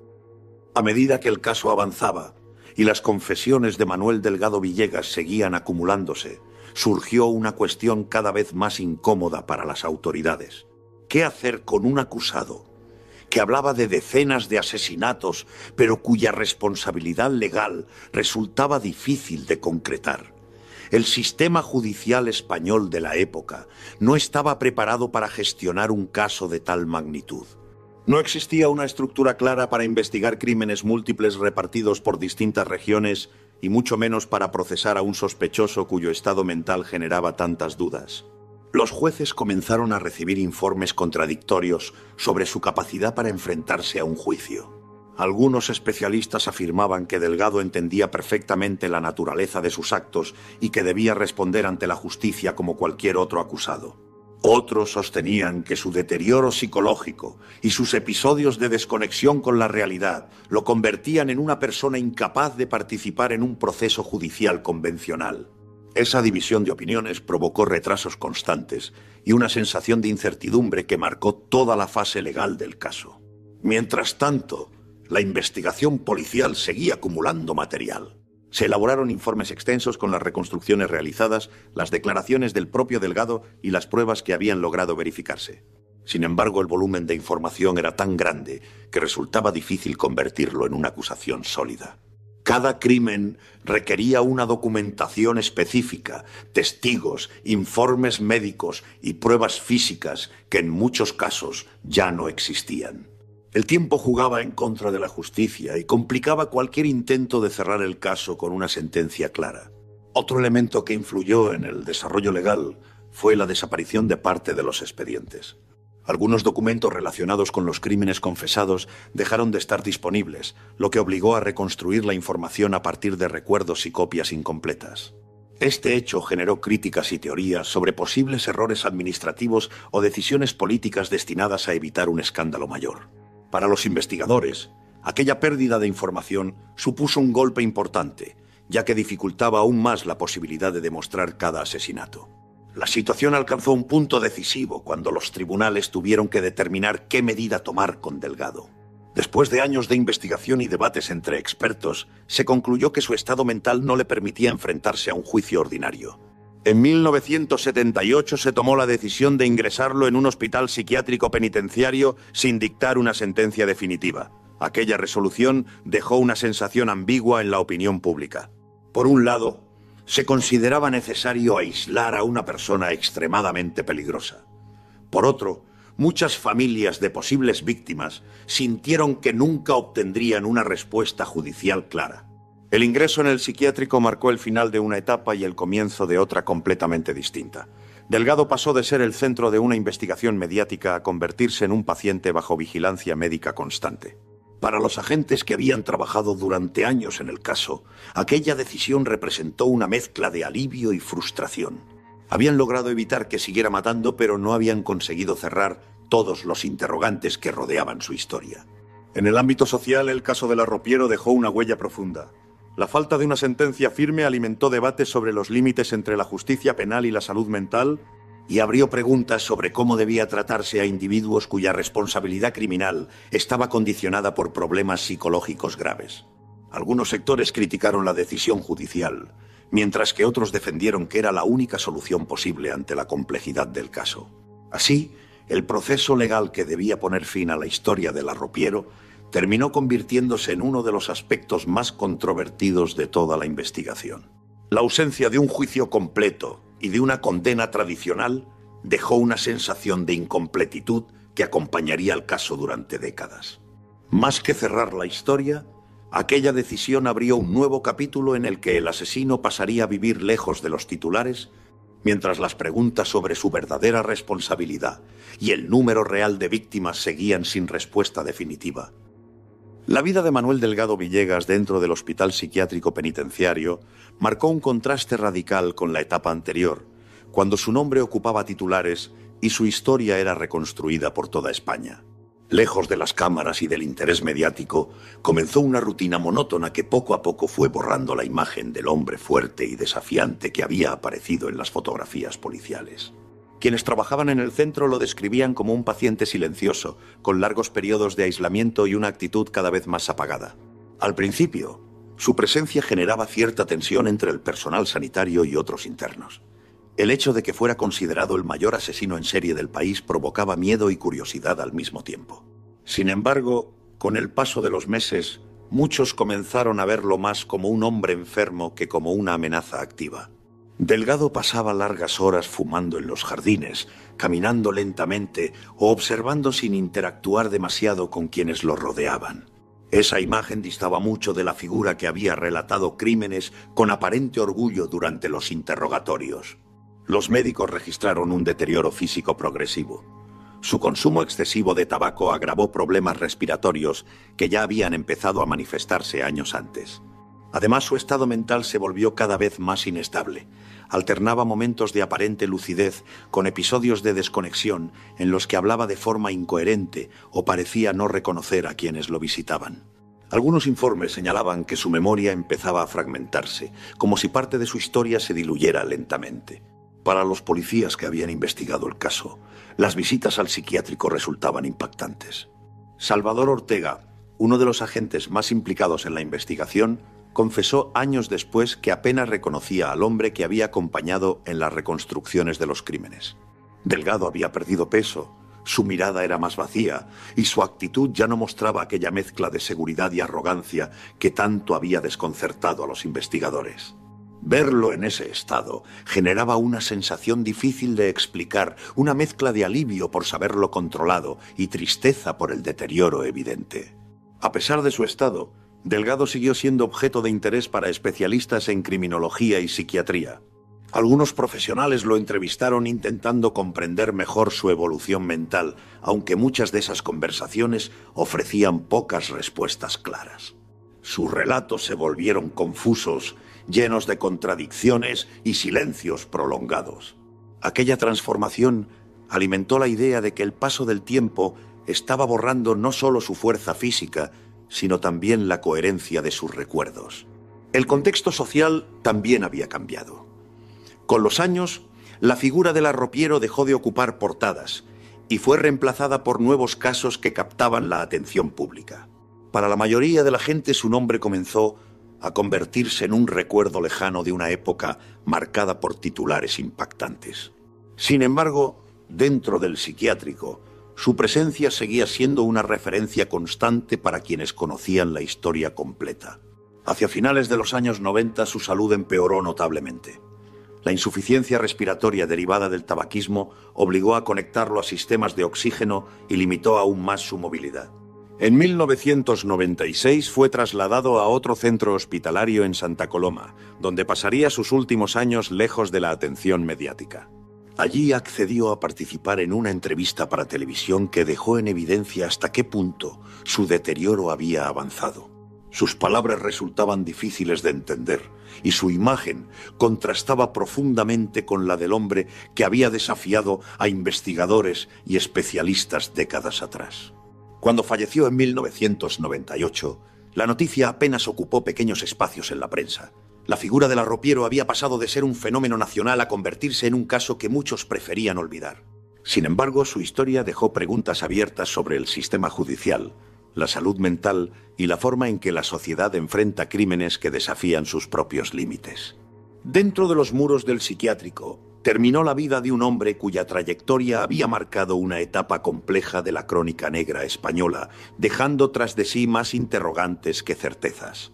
A medida que el caso avanzaba y las confesiones de Manuel Delgado Villegas seguían acumulándose, surgió una cuestión cada vez más incómoda para las autoridades. ¿Qué hacer con un acusado que hablaba de decenas de asesinatos, pero cuya responsabilidad legal resultaba difícil de concretar? El sistema judicial español de la época no estaba preparado para gestionar un caso de tal magnitud. No existía una estructura clara para investigar crímenes múltiples repartidos por distintas regiones y mucho menos para procesar a un sospechoso cuyo estado mental generaba tantas dudas. Los jueces comenzaron a recibir informes contradictorios sobre su capacidad para enfrentarse a un juicio. Algunos especialistas afirmaban que Delgado entendía perfectamente la naturaleza de sus actos y que debía responder ante la justicia como cualquier otro acusado. Otros sostenían que su deterioro psicológico y sus episodios de desconexión con la realidad lo convertían en una persona incapaz de participar en un proceso judicial convencional. Esa división de opiniones provocó retrasos constantes y una sensación de incertidumbre que marcó toda la fase legal del caso. Mientras tanto, la investigación policial seguía acumulando material. Se elaboraron informes extensos con las reconstrucciones realizadas, las declaraciones del propio Delgado y las pruebas que habían logrado verificarse. Sin embargo, el volumen de información era tan grande que resultaba difícil convertirlo en una acusación sólida. Cada crimen requería una documentación específica, testigos, informes médicos y pruebas físicas que en muchos casos ya no existían. El tiempo jugaba en contra de la justicia y complicaba cualquier intento de cerrar el caso con una sentencia clara. Otro elemento que influyó en el desarrollo legal fue la desaparición de parte de los expedientes. Algunos documentos relacionados con los crímenes confesados dejaron de estar disponibles, lo que obligó a reconstruir la información a partir de recuerdos y copias incompletas. Este hecho generó críticas y teorías sobre posibles errores administrativos o decisiones políticas destinadas a evitar un escándalo mayor. Para los investigadores, aquella pérdida de información supuso un golpe importante, ya que dificultaba aún más la posibilidad de demostrar cada asesinato. La situación alcanzó un punto decisivo cuando los tribunales tuvieron que determinar qué medida tomar con Delgado. Después de años de investigación y debates entre expertos, se concluyó que su estado mental no le permitía enfrentarse a un juicio ordinario. En mil novecientos setenta y ocho se tomó la decisión de ingresarlo en un hospital psiquiátrico penitenciario sin dictar una sentencia definitiva. Aquella resolución dejó una sensación ambigua en la opinión pública. Por un lado, se consideraba necesario aislar a una persona extremadamente peligrosa. Por otro, muchas familias de posibles víctimas sintieron que nunca obtendrían una respuesta judicial clara. El ingreso en el psiquiátrico marcó el final de una etapa y el comienzo de otra completamente distinta. Delgado pasó de ser el centro de una investigación mediática a convertirse en un paciente bajo vigilancia médica constante. Para los agentes que habían trabajado durante años en el caso, aquella decisión representó una mezcla de alivio y frustración. Habían logrado evitar que siguiera matando, pero no habían conseguido cerrar todos los interrogantes que rodeaban su historia. En el ámbito social, el caso del arropiero dejó una huella profunda. La falta de una sentencia firme alimentó debates sobre los límites entre la justicia penal y la salud mental y abrió preguntas sobre cómo debía tratarse a individuos cuya responsabilidad criminal estaba condicionada por problemas psicológicos graves. Algunos sectores criticaron la decisión judicial, mientras que otros defendieron que era la única solución posible ante la complejidad del caso. Así, el proceso legal que debía poner fin a la historia del arropiero terminó convirtiéndose en uno de los aspectos más controvertidos de toda la investigación. La ausencia de un juicio completo y de una condena tradicional dejó una sensación de incompletitud que acompañaría al caso durante décadas. Más que cerrar la historia, aquella decisión abrió un nuevo capítulo en el que el asesino pasaría a vivir lejos de los titulares, mientras las preguntas sobre su verdadera responsabilidad y el número real de víctimas seguían sin respuesta definitiva. La vida de Manuel Delgado Villegas dentro del Hospital Psiquiátrico Penitenciario marcó un contraste radical con la etapa anterior, cuando su nombre ocupaba titulares y su historia era reconstruida por toda España. Lejos de las cámaras y del interés mediático, comenzó una rutina monótona que poco a poco fue borrando la imagen del hombre fuerte y desafiante que había aparecido en las fotografías policiales. Quienes trabajaban en el centro lo describían como un paciente silencioso, con largos periodos de aislamiento y una actitud cada vez más apagada. Al principio, su presencia generaba cierta tensión entre el personal sanitario y otros internos. El hecho de que fuera considerado el mayor asesino en serie del país provocaba miedo y curiosidad al mismo tiempo. Sin embargo, con el paso de los meses, muchos comenzaron a verlo más como un hombre enfermo que como una amenaza activa. Delgado pasaba largas horas fumando en los jardines, caminando lentamente o observando sin interactuar demasiado con quienes lo rodeaban. Esa imagen distaba mucho de la figura que había relatado crímenes con aparente orgullo durante los interrogatorios. Los médicos registraron un deterioro físico progresivo. Su consumo excesivo de tabaco agravó problemas respiratorios que ya habían empezado a manifestarse años antes. Además, su estado mental se volvió cada vez más inestable. Alternaba momentos de aparente lucidez con episodios de desconexión en los que hablaba de forma incoherente o parecía no reconocer a quienes lo visitaban. Algunos informes señalaban que su memoria empezaba a fragmentarse, como si parte de su historia se diluyera lentamente. Para los policías que habían investigado el caso, las visitas al psiquiátrico resultaban impactantes. Salvador Ortega, uno de los agentes más implicados en la investigación, confesó años después que apenas reconocía al hombre que había acompañado en las reconstrucciones de los crímenes. Delgado había perdido peso, su mirada era más vacía y su actitud ya no mostraba aquella mezcla de seguridad y arrogancia que tanto había desconcertado a los investigadores. Verlo en ese estado generaba una sensación difícil de explicar, una mezcla de alivio por saberlo controlado y tristeza por el deterioro evidente. A pesar de su estado, Delgado siguió siendo objeto de interés para especialistas en criminología y psiquiatría. Algunos profesionales lo entrevistaron intentando comprender mejor su evolución mental, aunque muchas de esas conversaciones ofrecían pocas respuestas claras. Sus relatos se volvieron confusos, llenos de contradicciones y silencios prolongados. Aquella transformación alimentó la idea de que el paso del tiempo estaba borrando no solo su fuerza física, sino también la coherencia de sus recuerdos. El contexto social también había cambiado. Con los años, la figura del arropiero dejó de ocupar portadas y fue reemplazada por nuevos casos que captaban la atención pública. Para la mayoría de la gente su nombre comenzó a convertirse en un recuerdo lejano de una época marcada por titulares impactantes. Sin embargo, dentro del psiquiátrico, su presencia seguía siendo una referencia constante para quienes conocían la historia completa. Hacia finales de los años noventa su salud empeoró notablemente. La insuficiencia respiratoria derivada del tabaquismo obligó a conectarlo a sistemas de oxígeno y limitó aún más su movilidad. En mil novecientos noventa y seis fue trasladado a otro centro hospitalario en Santa Coloma, donde pasaría sus últimos años lejos de la atención mediática. Allí accedió a participar en una entrevista para televisión que dejó en evidencia hasta qué punto su deterioro había avanzado. Sus palabras resultaban difíciles de entender y su imagen contrastaba profundamente con la del hombre que había desafiado a investigadores y especialistas décadas atrás. Cuando falleció en mil novecientos noventa y ocho, la noticia apenas ocupó pequeños espacios en la prensa. La figura del arropiero había pasado de ser un fenómeno nacional a convertirse en un caso que muchos preferían olvidar. Sin embargo, su historia dejó preguntas abiertas sobre el sistema judicial, la salud mental y la forma en que la sociedad enfrenta crímenes que desafían sus propios límites. Dentro de los muros del psiquiátrico, terminó la vida de un hombre cuya trayectoria había marcado una etapa compleja de la crónica negra española, dejando tras de sí más interrogantes que certezas.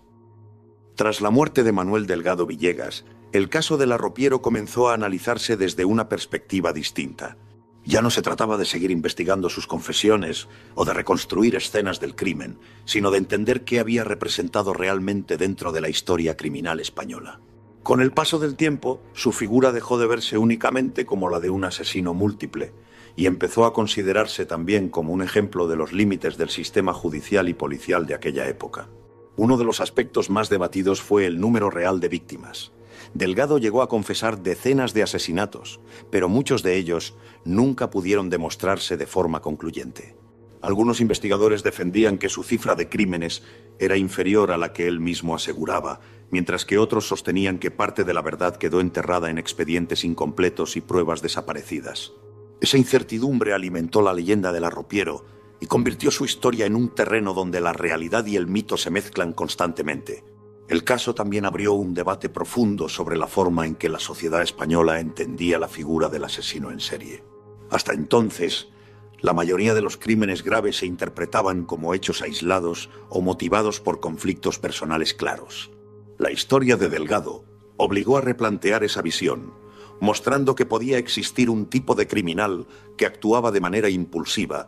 Tras la muerte de Manuel Delgado Villegas, el caso del arropiero comenzó a analizarse desde una perspectiva distinta. Ya no se trataba de seguir investigando sus confesiones o de reconstruir escenas del crimen, sino de entender qué había representado realmente dentro de la historia criminal española. Con el paso del tiempo, su figura dejó de verse únicamente como la de un asesino múltiple y empezó a considerarse también como un ejemplo de los límites del sistema judicial y policial de aquella época. Uno de los aspectos más debatidos fue el número real de víctimas. Delgado llegó a confesar decenas de asesinatos, pero muchos de ellos nunca pudieron demostrarse de forma concluyente. Algunos investigadores defendían que su cifra de crímenes era inferior a la que él mismo aseguraba, mientras que otros sostenían que parte de la verdad quedó enterrada en expedientes incompletos y pruebas desaparecidas. Esa incertidumbre alimentó la leyenda del arropiero y convirtió su historia en un terreno donde la realidad y el mito se mezclan constantemente. El caso también abrió un debate profundo sobre la forma en que la sociedad española entendía la figura del asesino en serie. Hasta entonces, la mayoría de los crímenes graves se interpretaban como hechos aislados o motivados por conflictos personales claros. La historia de Delgado obligó a replantear esa visión, mostrando que podía existir un tipo de criminal que actuaba de manera impulsiva,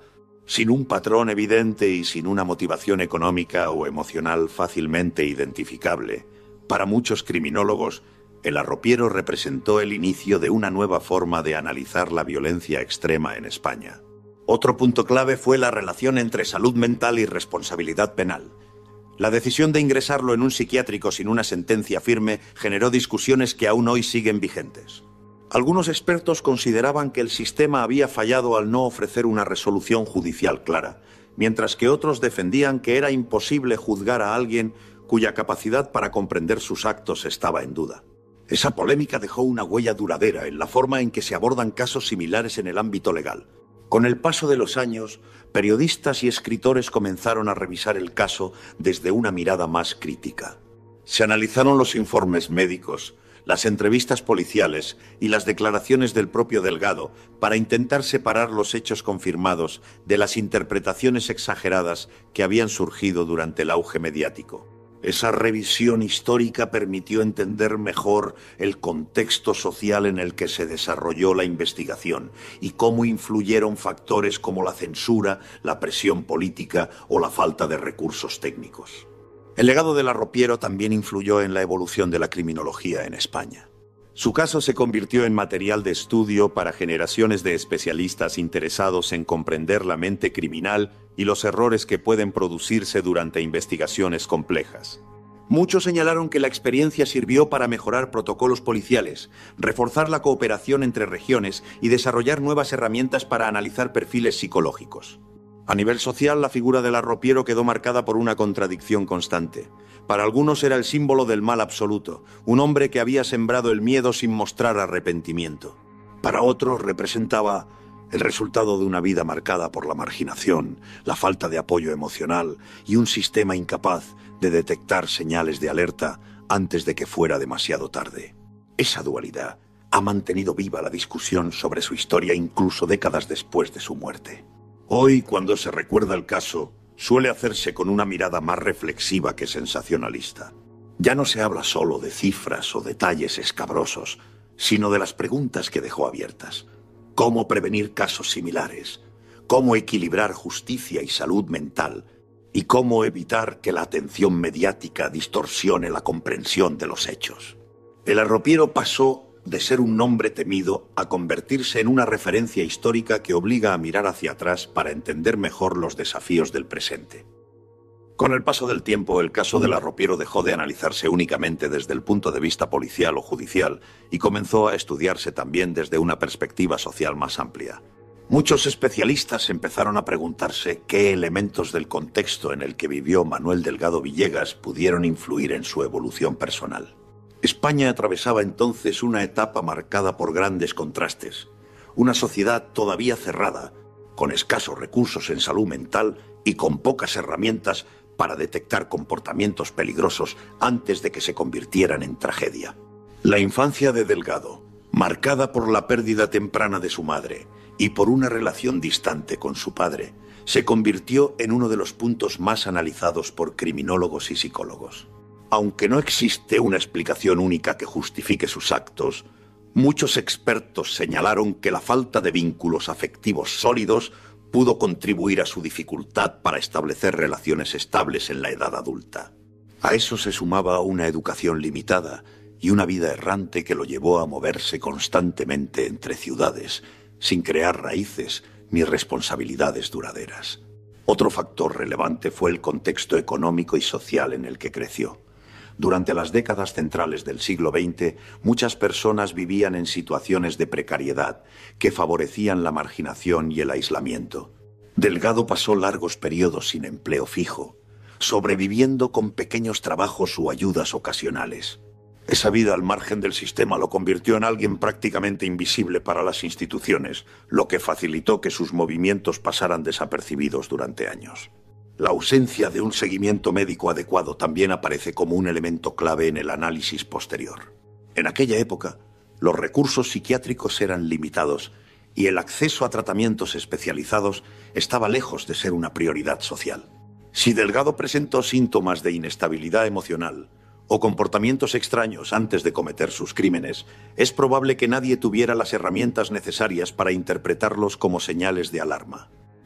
Sin un patrón evidente y sin una motivación económica o emocional fácilmente identificable, para muchos criminólogos, el arropiero representó el inicio de una nueva forma de analizar la violencia extrema en España. Otro punto clave fue la relación entre salud mental y responsabilidad penal. La decisión de ingresarlo en un psiquiátrico sin una sentencia firme generó discusiones que aún hoy siguen vigentes. Algunos expertos consideraban que el sistema había fallado al no ofrecer una resolución judicial clara, mientras que otros defendían que era imposible juzgar a alguien cuya capacidad para comprender sus actos estaba en duda. Esa polémica dejó una huella duradera en la forma en que se abordan casos similares en el ámbito legal. Con el paso de los años, periodistas y escritores comenzaron a revisar el caso desde una mirada más crítica. Se analizaron los informes médicos, las entrevistas policiales y las declaraciones del propio Delgado para intentar separar los hechos confirmados de las interpretaciones exageradas que habían surgido durante el auge mediático. Esa revisión histórica permitió entender mejor el contexto social en el que se desarrolló la investigación y cómo influyeron factores como la censura, la presión política o la falta de recursos técnicos. El legado del arropiero también influyó en la evolución de la criminología en España. Su caso se convirtió en material de estudio para generaciones de especialistas interesados en comprender la mente criminal y los errores que pueden producirse durante investigaciones complejas. Muchos señalaron que la experiencia sirvió para mejorar protocolos policiales, reforzar la cooperación entre regiones y desarrollar nuevas herramientas para analizar perfiles psicológicos. A nivel social, la figura del arropiero quedó marcada por una contradicción constante. Para algunos era el símbolo del mal absoluto, un hombre que había sembrado el miedo sin mostrar arrepentimiento. Para otros representaba el resultado de una vida marcada por la marginación, la falta de apoyo emocional y un sistema incapaz de detectar señales de alerta antes de que fuera demasiado tarde. Esa dualidad ha mantenido viva la discusión sobre su historia incluso décadas después de su muerte. Hoy, cuando se recuerda el caso, suele hacerse con una mirada más reflexiva que sensacionalista. Ya no se habla solo de cifras o detalles escabrosos, sino de las preguntas que dejó abiertas. ¿Cómo prevenir casos similares? ¿Cómo equilibrar justicia y salud mental? ¿Y cómo evitar que la atención mediática distorsione la comprensión de los hechos? El arropiero pasó de ser un nombre temido a convertirse en una referencia histórica que obliga a mirar hacia atrás para entender mejor los desafíos del presente. Con el paso del tiempo, el caso del arropiero dejó de analizarse únicamente desde el punto de vista policial o judicial y comenzó a estudiarse también desde una perspectiva social más amplia. Muchos especialistas empezaron a preguntarse qué elementos del contexto en el que vivió Manuel Delgado Villegas pudieron influir en su evolución personal. España atravesaba entonces una etapa marcada por grandes contrastes, una sociedad todavía cerrada, con escasos recursos en salud mental y con pocas herramientas para detectar comportamientos peligrosos antes de que se convirtieran en tragedia. La infancia de Delgado, marcada por la pérdida temprana de su madre y por una relación distante con su padre, se convirtió en uno de los puntos más analizados por criminólogos y psicólogos. Aunque no existe una explicación única que justifique sus actos, muchos expertos señalaron que la falta de vínculos afectivos sólidos pudo contribuir a su dificultad para establecer relaciones estables en la edad adulta. A eso se sumaba una educación limitada y una vida errante que lo llevó a moverse constantemente entre ciudades, sin crear raíces ni responsabilidades duraderas. Otro factor relevante fue el contexto económico y social en el que creció. Durante las décadas centrales del siglo veinte, muchas personas vivían en situaciones de precariedad que favorecían la marginación y el aislamiento. Delgado pasó largos periodos sin empleo fijo, sobreviviendo con pequeños trabajos o ayudas ocasionales. Esa vida al margen del sistema lo convirtió en alguien prácticamente invisible para las instituciones, lo que facilitó que sus movimientos pasaran desapercibidos durante años. La ausencia de un seguimiento médico adecuado también aparece como un elemento clave en el análisis posterior. En aquella época, los recursos psiquiátricos eran limitados y el acceso a tratamientos especializados estaba lejos de ser una prioridad social. Si Delgado presentó síntomas de inestabilidad emocional o comportamientos extraños antes de cometer sus crímenes, es probable que nadie tuviera las herramientas necesarias para interpretarlos como señales de alarma.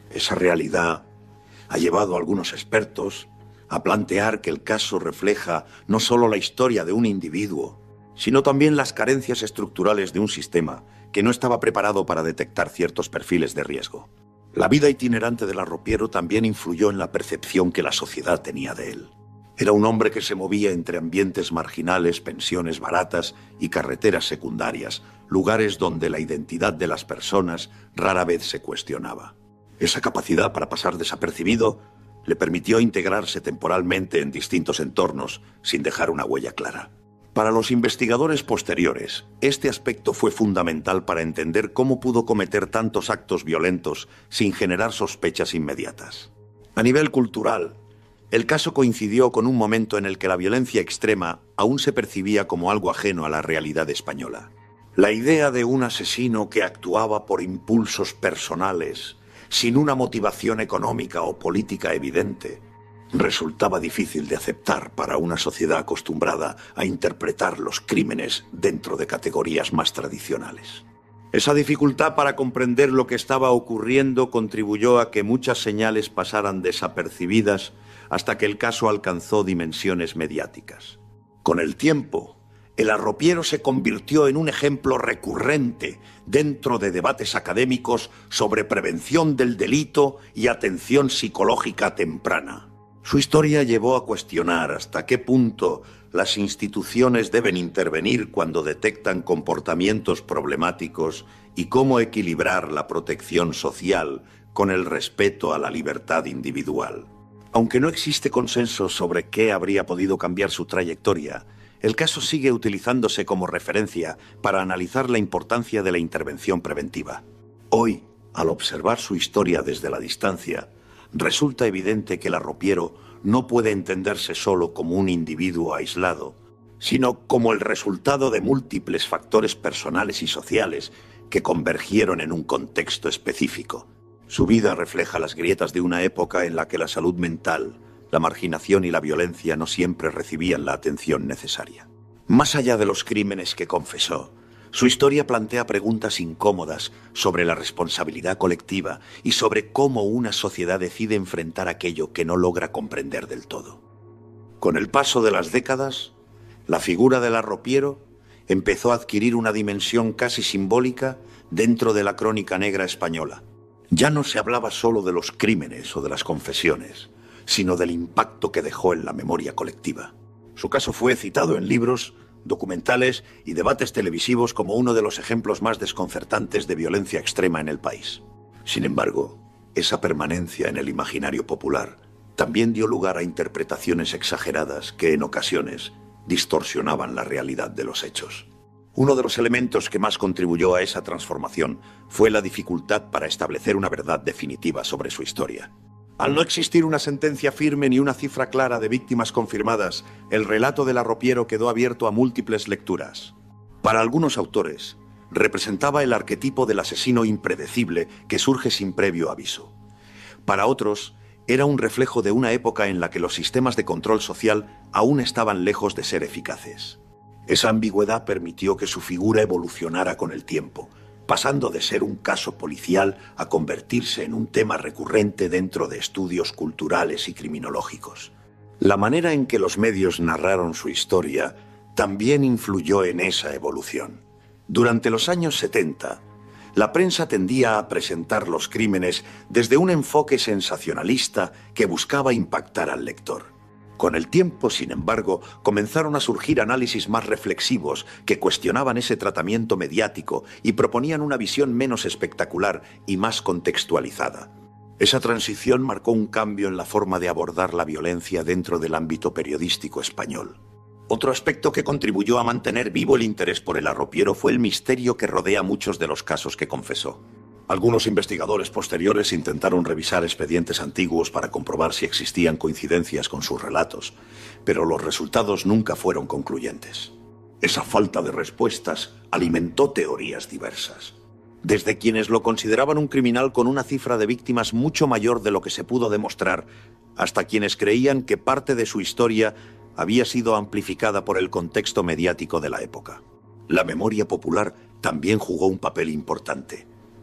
Esa realidad ha llevado a algunos expertos a plantear que el caso refleja no solo la historia de un individuo, sino también las carencias estructurales de un sistema que no estaba preparado para detectar ciertos perfiles de riesgo. La vida itinerante del arropiero también influyó en la percepción que la sociedad tenía de él. Era un hombre que se movía entre ambientes marginales, pensiones baratas y carreteras secundarias, lugares donde la identidad de las personas rara vez se cuestionaba. Esa capacidad para pasar desapercibido le permitió integrarse temporalmente en distintos entornos sin dejar una huella clara. Para los investigadores posteriores, este aspecto fue fundamental para entender cómo pudo cometer tantos actos violentos sin generar sospechas inmediatas. A nivel cultural, el caso coincidió con un momento en el que la violencia extrema aún se percibía como algo ajeno a la realidad española. La idea de un asesino que actuaba por impulsos personales, sin una motivación económica o política evidente, resultaba difícil de aceptar para una sociedad acostumbrada a interpretar los crímenes dentro de categorías más tradicionales. Esa dificultad para comprender lo que estaba ocurriendo contribuyó a que muchas señales pasaran desapercibidas hasta que el caso alcanzó dimensiones mediáticas. Con el tiempo, el arropiero se convirtió en un ejemplo recurrente dentro de debates académicos sobre prevención del delito y atención psicológica temprana. Su historia llevó a cuestionar hasta qué punto las instituciones deben intervenir cuando detectan comportamientos problemáticos y cómo equilibrar la protección social con el respeto a la libertad individual. Aunque no existe consenso sobre qué habría podido cambiar su trayectoria, el caso sigue utilizándose como referencia para analizar la importancia de la intervención preventiva. Hoy, al observar su historia desde la distancia, resulta evidente que el arropiero no puede entenderse solo como un individuo aislado, sino como el resultado de múltiples factores personales y sociales que convergieron en un contexto específico. Su vida refleja las grietas de una época en la que la salud mental, la marginación y la violencia no siempre recibían la atención necesaria. Más allá de los crímenes que confesó, su historia plantea preguntas incómodas sobre la responsabilidad colectiva y sobre cómo una sociedad decide enfrentar aquello que no logra comprender del todo. Con el paso de las décadas, la figura del arropiero empezó a adquirir una dimensión casi simbólica dentro de la crónica negra española. Ya no se hablaba solo de los crímenes o de las confesiones, sino del impacto que dejó en la memoria colectiva. Su caso fue citado en libros, documentales y debates televisivos como uno de los ejemplos más desconcertantes de violencia extrema en el país. Sin embargo, esa permanencia en el imaginario popular también dio lugar a interpretaciones exageradas que, en ocasiones, distorsionaban la realidad de los hechos. Uno de los elementos que más contribuyó a esa transformación fue la dificultad para establecer una verdad definitiva sobre su historia. Al no existir una sentencia firme ni una cifra clara de víctimas confirmadas, el relato del arropiero quedó abierto a múltiples lecturas. Para algunos autores, representaba el arquetipo del asesino impredecible que surge sin previo aviso. Para otros, era un reflejo de una época en la que los sistemas de control social aún estaban lejos de ser eficaces. Esa ambigüedad permitió que su figura evolucionara con el tiempo, pasando de ser un caso policial a convertirse en un tema recurrente dentro de estudios culturales y criminológicos. La manera en que los medios narraron su historia también influyó en esa evolución. Durante los años setenta, la prensa tendía a presentar los crímenes desde un enfoque sensacionalista que buscaba impactar al lector. Con el tiempo, sin embargo, comenzaron a surgir análisis más reflexivos que cuestionaban ese tratamiento mediático y proponían una visión menos espectacular y más contextualizada. Esa transición marcó un cambio en la forma de abordar la violencia dentro del ámbito periodístico español. Otro aspecto que contribuyó a mantener vivo el interés por el arropiero fue el misterio que rodea muchos de los casos que confesó. Algunos investigadores posteriores intentaron revisar expedientes antiguos para comprobar si existían coincidencias con sus relatos, pero los resultados nunca fueron concluyentes. Esa falta de respuestas alimentó teorías diversas. Desde quienes lo consideraban un criminal con una cifra de víctimas mucho mayor de lo que se pudo demostrar, hasta quienes creían que parte de su historia había sido amplificada por el contexto mediático de la época. La memoria popular también jugó un papel importante.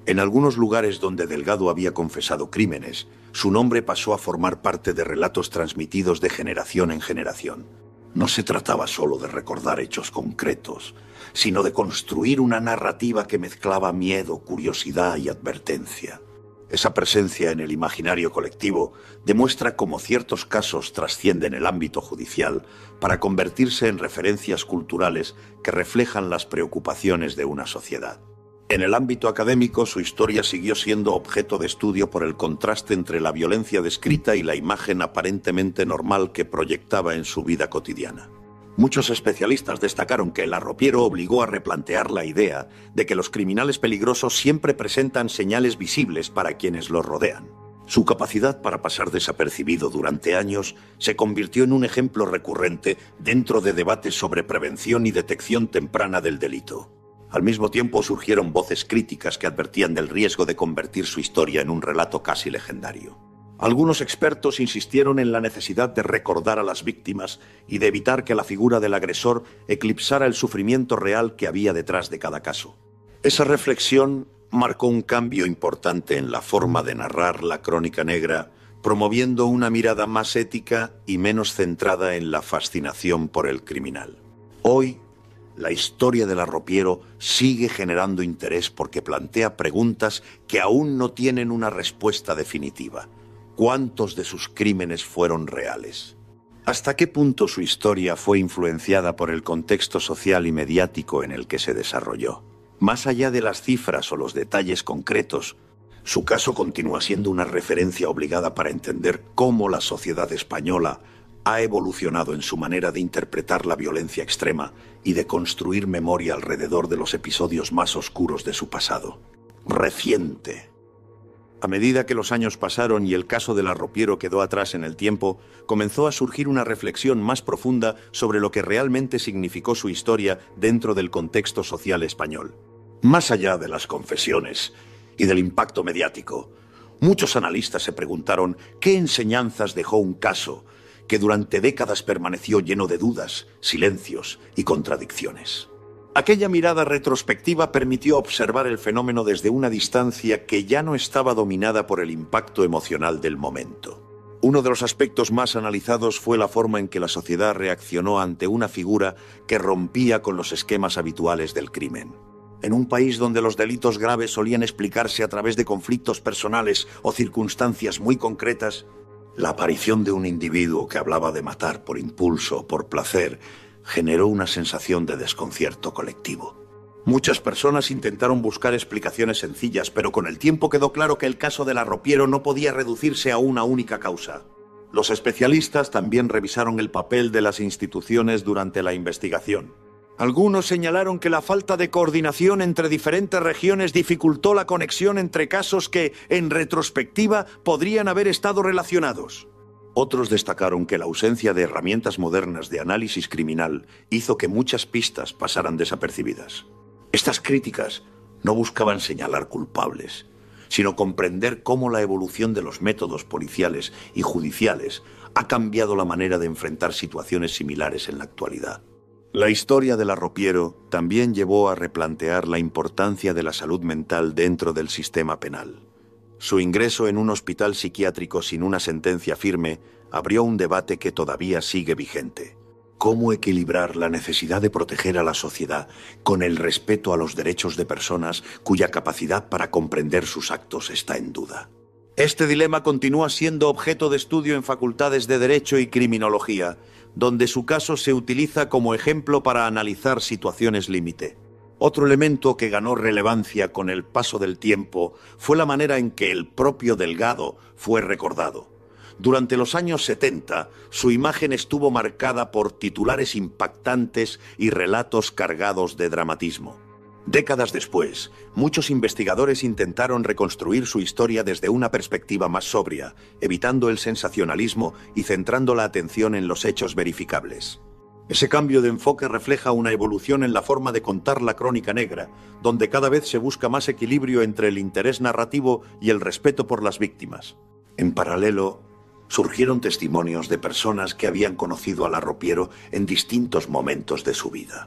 En algunos lugares donde Delgado había confesado crímenes, su nombre pasó a formar parte de relatos transmitidos de generación en generación. No se trataba solo de recordar hechos concretos, sino de construir una narrativa que mezclaba miedo, curiosidad y advertencia. Esa presencia en el imaginario colectivo demuestra cómo ciertos casos trascienden el ámbito judicial para convertirse en referencias culturales que reflejan las preocupaciones de una sociedad. En el ámbito académico, su historia siguió siendo objeto de estudio por el contraste entre la violencia descrita y la imagen aparentemente normal que proyectaba en su vida cotidiana. Muchos especialistas destacaron que el arropiero obligó a replantear la idea de que los criminales peligrosos siempre presentan señales visibles para quienes los rodean. Su capacidad para pasar desapercibido durante años se convirtió en un ejemplo recurrente dentro de debates sobre prevención y detección temprana del delito. Al mismo tiempo surgieron voces críticas que advertían del riesgo de convertir su historia en un relato casi legendario. Algunos expertos insistieron en la necesidad de recordar a las víctimas y de evitar que la figura del agresor eclipsara el sufrimiento real que había detrás de cada caso. Esa reflexión marcó un cambio importante en la forma de narrar la Crónica Negra, promoviendo una mirada más ética y menos centrada en la fascinación por el criminal. Hoy, la historia del arropiero sigue generando interés porque plantea preguntas que aún no tienen una respuesta definitiva. ¿Cuántos de sus crímenes fueron reales? ¿Hasta qué punto su historia fue influenciada por el contexto social y mediático en el que se desarrolló? Más allá de las cifras o los detalles concretos, su caso continúa siendo una referencia obligada para entender cómo la sociedad española ha evolucionado en su manera de interpretar la violencia extrema y de construir memoria alrededor de los episodios más oscuros de su pasado. Reciente. A medida que los años pasaron y el caso del arropiero quedó atrás en el tiempo, comenzó a surgir una reflexión más profunda sobre lo que realmente significó su historia dentro del contexto social español. Más allá de las confesiones y del impacto mediático, muchos analistas se preguntaron qué enseñanzas dejó un caso que durante décadas permaneció lleno de dudas, silencios y contradicciones. Aquella mirada retrospectiva permitió observar el fenómeno desde una distancia que ya no estaba dominada por el impacto emocional del momento. Uno de los aspectos más analizados fue la forma en que la sociedad reaccionó ante una figura que rompía con los esquemas habituales del crimen. En un país donde los delitos graves solían explicarse a través de conflictos personales o circunstancias muy concretas, la aparición de un individuo que hablaba de matar por impulso o por placer generó una sensación de desconcierto colectivo. Muchas personas intentaron buscar explicaciones sencillas, pero con el tiempo quedó claro que el caso del arropiero no podía reducirse a una única causa. Los especialistas también revisaron el papel de las instituciones durante la investigación. Algunos señalaron que la falta de coordinación entre diferentes regiones dificultó la conexión entre casos que, en retrospectiva, podrían haber estado relacionados. Otros destacaron que la ausencia de herramientas modernas de análisis criminal hizo que muchas pistas pasaran desapercibidas. Estas críticas no buscaban señalar culpables, sino comprender cómo la evolución de los métodos policiales y judiciales ha cambiado la manera de enfrentar situaciones similares en la actualidad. La historia del arropiero también llevó a replantear la importancia de la salud mental dentro del sistema penal. Su ingreso en un hospital psiquiátrico sin una sentencia firme abrió un debate que todavía sigue vigente. ¿Cómo equilibrar la necesidad de proteger a la sociedad con el respeto a los derechos de personas cuya capacidad para comprender sus actos está en duda? Este dilema continúa siendo objeto de estudio en facultades de Derecho y Criminología, donde su caso se utiliza como ejemplo para analizar situaciones límite. Otro elemento que ganó relevancia con el paso del tiempo fue la manera en que el propio Delgado fue recordado. Durante los años setenta, su imagen estuvo marcada por titulares impactantes y relatos cargados de dramatismo. Décadas después, muchos investigadores intentaron reconstruir su historia desde una perspectiva más sobria, evitando el sensacionalismo y centrando la atención en los hechos verificables. Ese cambio de enfoque refleja una evolución en la forma de contar la Crónica Negra, donde cada vez se busca más equilibrio entre el interés narrativo y el respeto por las víctimas. En paralelo, surgieron testimonios de personas que habían conocido al arropiero en distintos momentos de su vida.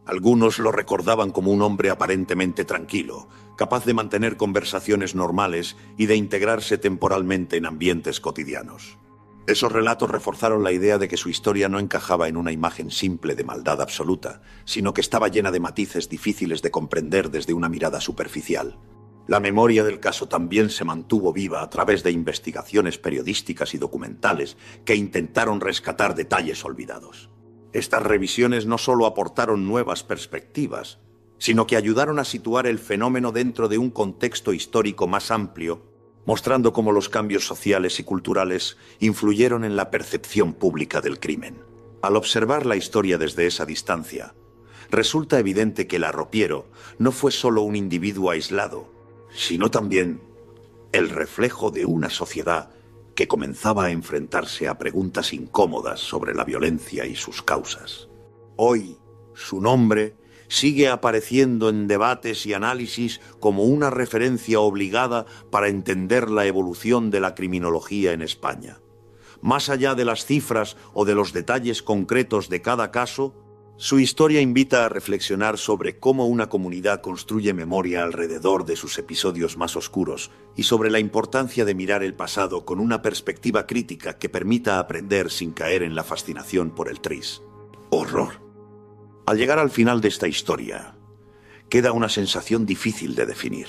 Algunos lo recordaban como un hombre aparentemente tranquilo, capaz de mantener conversaciones normales y de integrarse temporalmente en ambientes cotidianos. Esos relatos reforzaron la idea de que su historia no encajaba en una imagen simple de maldad absoluta, sino que estaba llena de matices difíciles de comprender desde una mirada superficial. La memoria del caso también se mantuvo viva a través de investigaciones periodísticas y documentales que intentaron rescatar detalles olvidados. Estas revisiones no solo aportaron nuevas perspectivas, sino que ayudaron a situar el fenómeno dentro de un contexto histórico más amplio, mostrando cómo los cambios sociales y culturales influyeron en la percepción pública del crimen. Al observar la historia desde esa distancia, resulta evidente que el arropiero no fue solo un individuo aislado, sino también el reflejo de una sociedad que comenzaba a enfrentarse a preguntas incómodas sobre la violencia y sus causas. Hoy, su nombre sigue apareciendo en debates y análisis como una referencia obligada para entender la evolución de la criminología en España. Más allá de las cifras o de los detalles concretos de cada caso, su historia invita a reflexionar sobre cómo una comunidad construye memoria alrededor de sus episodios más oscuros y sobre la importancia de mirar el pasado con una perspectiva crítica que permita aprender sin caer en la fascinación por el tris. Horror. Al llegar al final de esta historia, queda una sensación difícil de definir.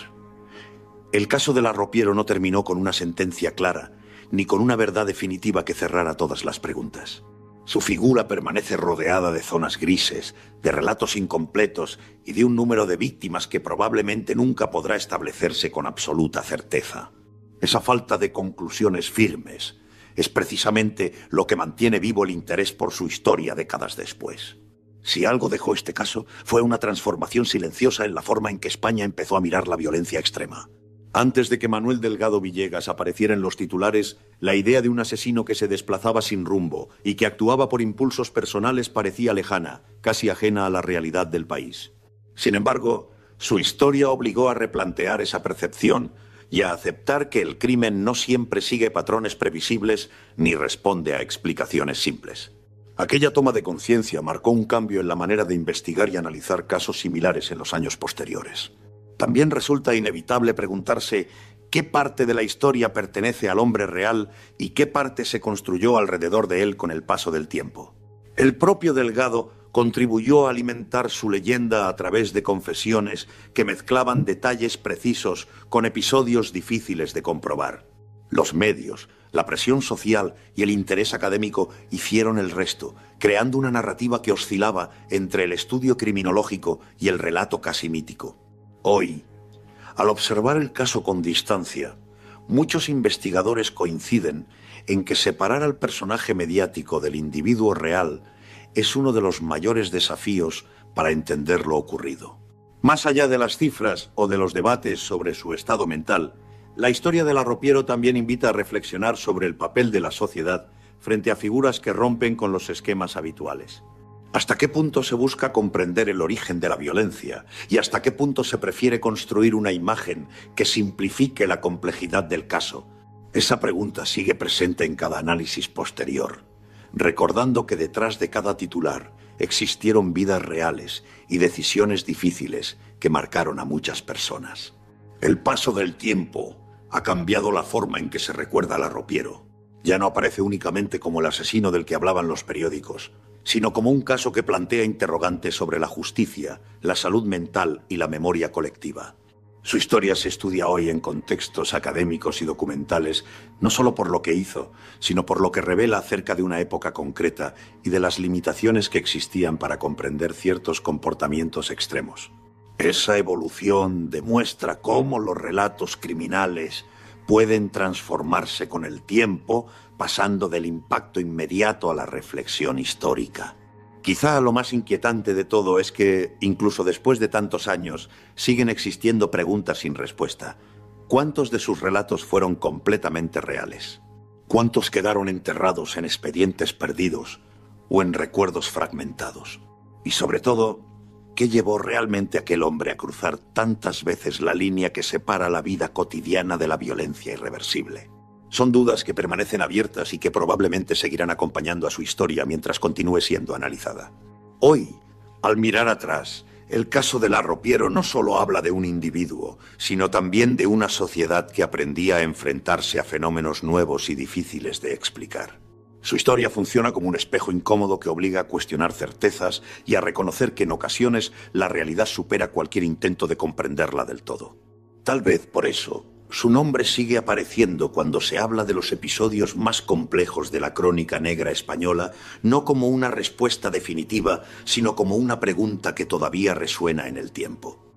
El caso del arropiero no terminó con una sentencia clara, ni con una verdad definitiva que cerrara todas las preguntas. Su figura permanece rodeada de zonas grises, de relatos incompletos y de un número de víctimas que probablemente nunca podrá establecerse con absoluta certeza. Esa falta de conclusiones firmes es precisamente lo que mantiene vivo el interés por su historia décadas después. Si algo dejó este caso, fue una transformación silenciosa en la forma en que España empezó a mirar la violencia extrema. Antes de que Manuel Delgado Villegas apareciera en los titulares, la idea de un asesino que se desplazaba sin rumbo y que actuaba por impulsos personales parecía lejana, casi ajena a la realidad del país. Sin embargo, su historia obligó a replantear esa percepción y a aceptar que el crimen no siempre sigue patrones previsibles ni responde a explicaciones simples. Aquella toma de conciencia marcó un cambio en la manera de investigar y analizar casos similares en los años posteriores. También resulta inevitable preguntarse qué parte de la historia pertenece al hombre real y qué parte se construyó alrededor de él con el paso del tiempo. El propio Delgado contribuyó a alimentar su leyenda a través de confesiones que mezclaban detalles precisos con episodios difíciles de comprobar. Los medios, la presión social y el interés académico hicieron el resto, creando una narrativa que oscilaba entre el estudio criminológico y el relato casi mítico. Hoy, al observar el caso con distancia, muchos investigadores coinciden en que separar al personaje mediático del individuo real es uno de los mayores desafíos para entender lo ocurrido. Más allá de las cifras o de los debates sobre su estado mental, la historia del arropiero también invita a reflexionar sobre el papel de la sociedad frente a figuras que rompen con los esquemas habituales. ¿Hasta qué punto se busca comprender el origen de la violencia? ¿Y hasta qué punto se prefiere construir una imagen que simplifique la complejidad del caso? Esa pregunta sigue presente en cada análisis posterior, recordando que detrás de cada titular existieron vidas reales y decisiones difíciles que marcaron a muchas personas. El paso del tiempo ha cambiado la forma en que se recuerda al arropiero. Ya no aparece únicamente como el asesino del que hablaban los periódicos, sino como un caso que plantea interrogantes sobre la justicia, la salud mental y la memoria colectiva. Su historia se estudia hoy en contextos académicos y documentales, no solo por lo que hizo, sino por lo que revela acerca de una época concreta y de las limitaciones que existían para comprender ciertos comportamientos extremos. Esa evolución demuestra cómo los relatos criminales pueden transformarse con el tiempo, pasando del impacto inmediato a la reflexión histórica. Quizá lo más inquietante de todo es que, incluso después de tantos años, siguen existiendo preguntas sin respuesta. ¿Cuántos de sus relatos fueron completamente reales? ¿Cuántos quedaron enterrados en expedientes perdidos o en recuerdos fragmentados? Y sobre todo, ¿qué llevó realmente a aquel hombre a cruzar tantas veces la línea que separa la vida cotidiana de la violencia irreversible? Son dudas que permanecen abiertas y que probablemente seguirán acompañando a su historia mientras continúe siendo analizada. Hoy, Al mirar atrás, el caso del arropiero no solo habla de un individuo, sino también de una sociedad que aprendía a enfrentarse a fenómenos nuevos y difíciles de explicar. Su historia funciona como un espejo incómodo que obliga a cuestionar certezas y a reconocer que en ocasiones la realidad supera cualquier intento de comprenderla del todo. Tal vez por eso, su nombre sigue apareciendo cuando se habla de los episodios más complejos de la crónica negra española, no como una respuesta definitiva, sino como una pregunta que todavía resuena en el tiempo.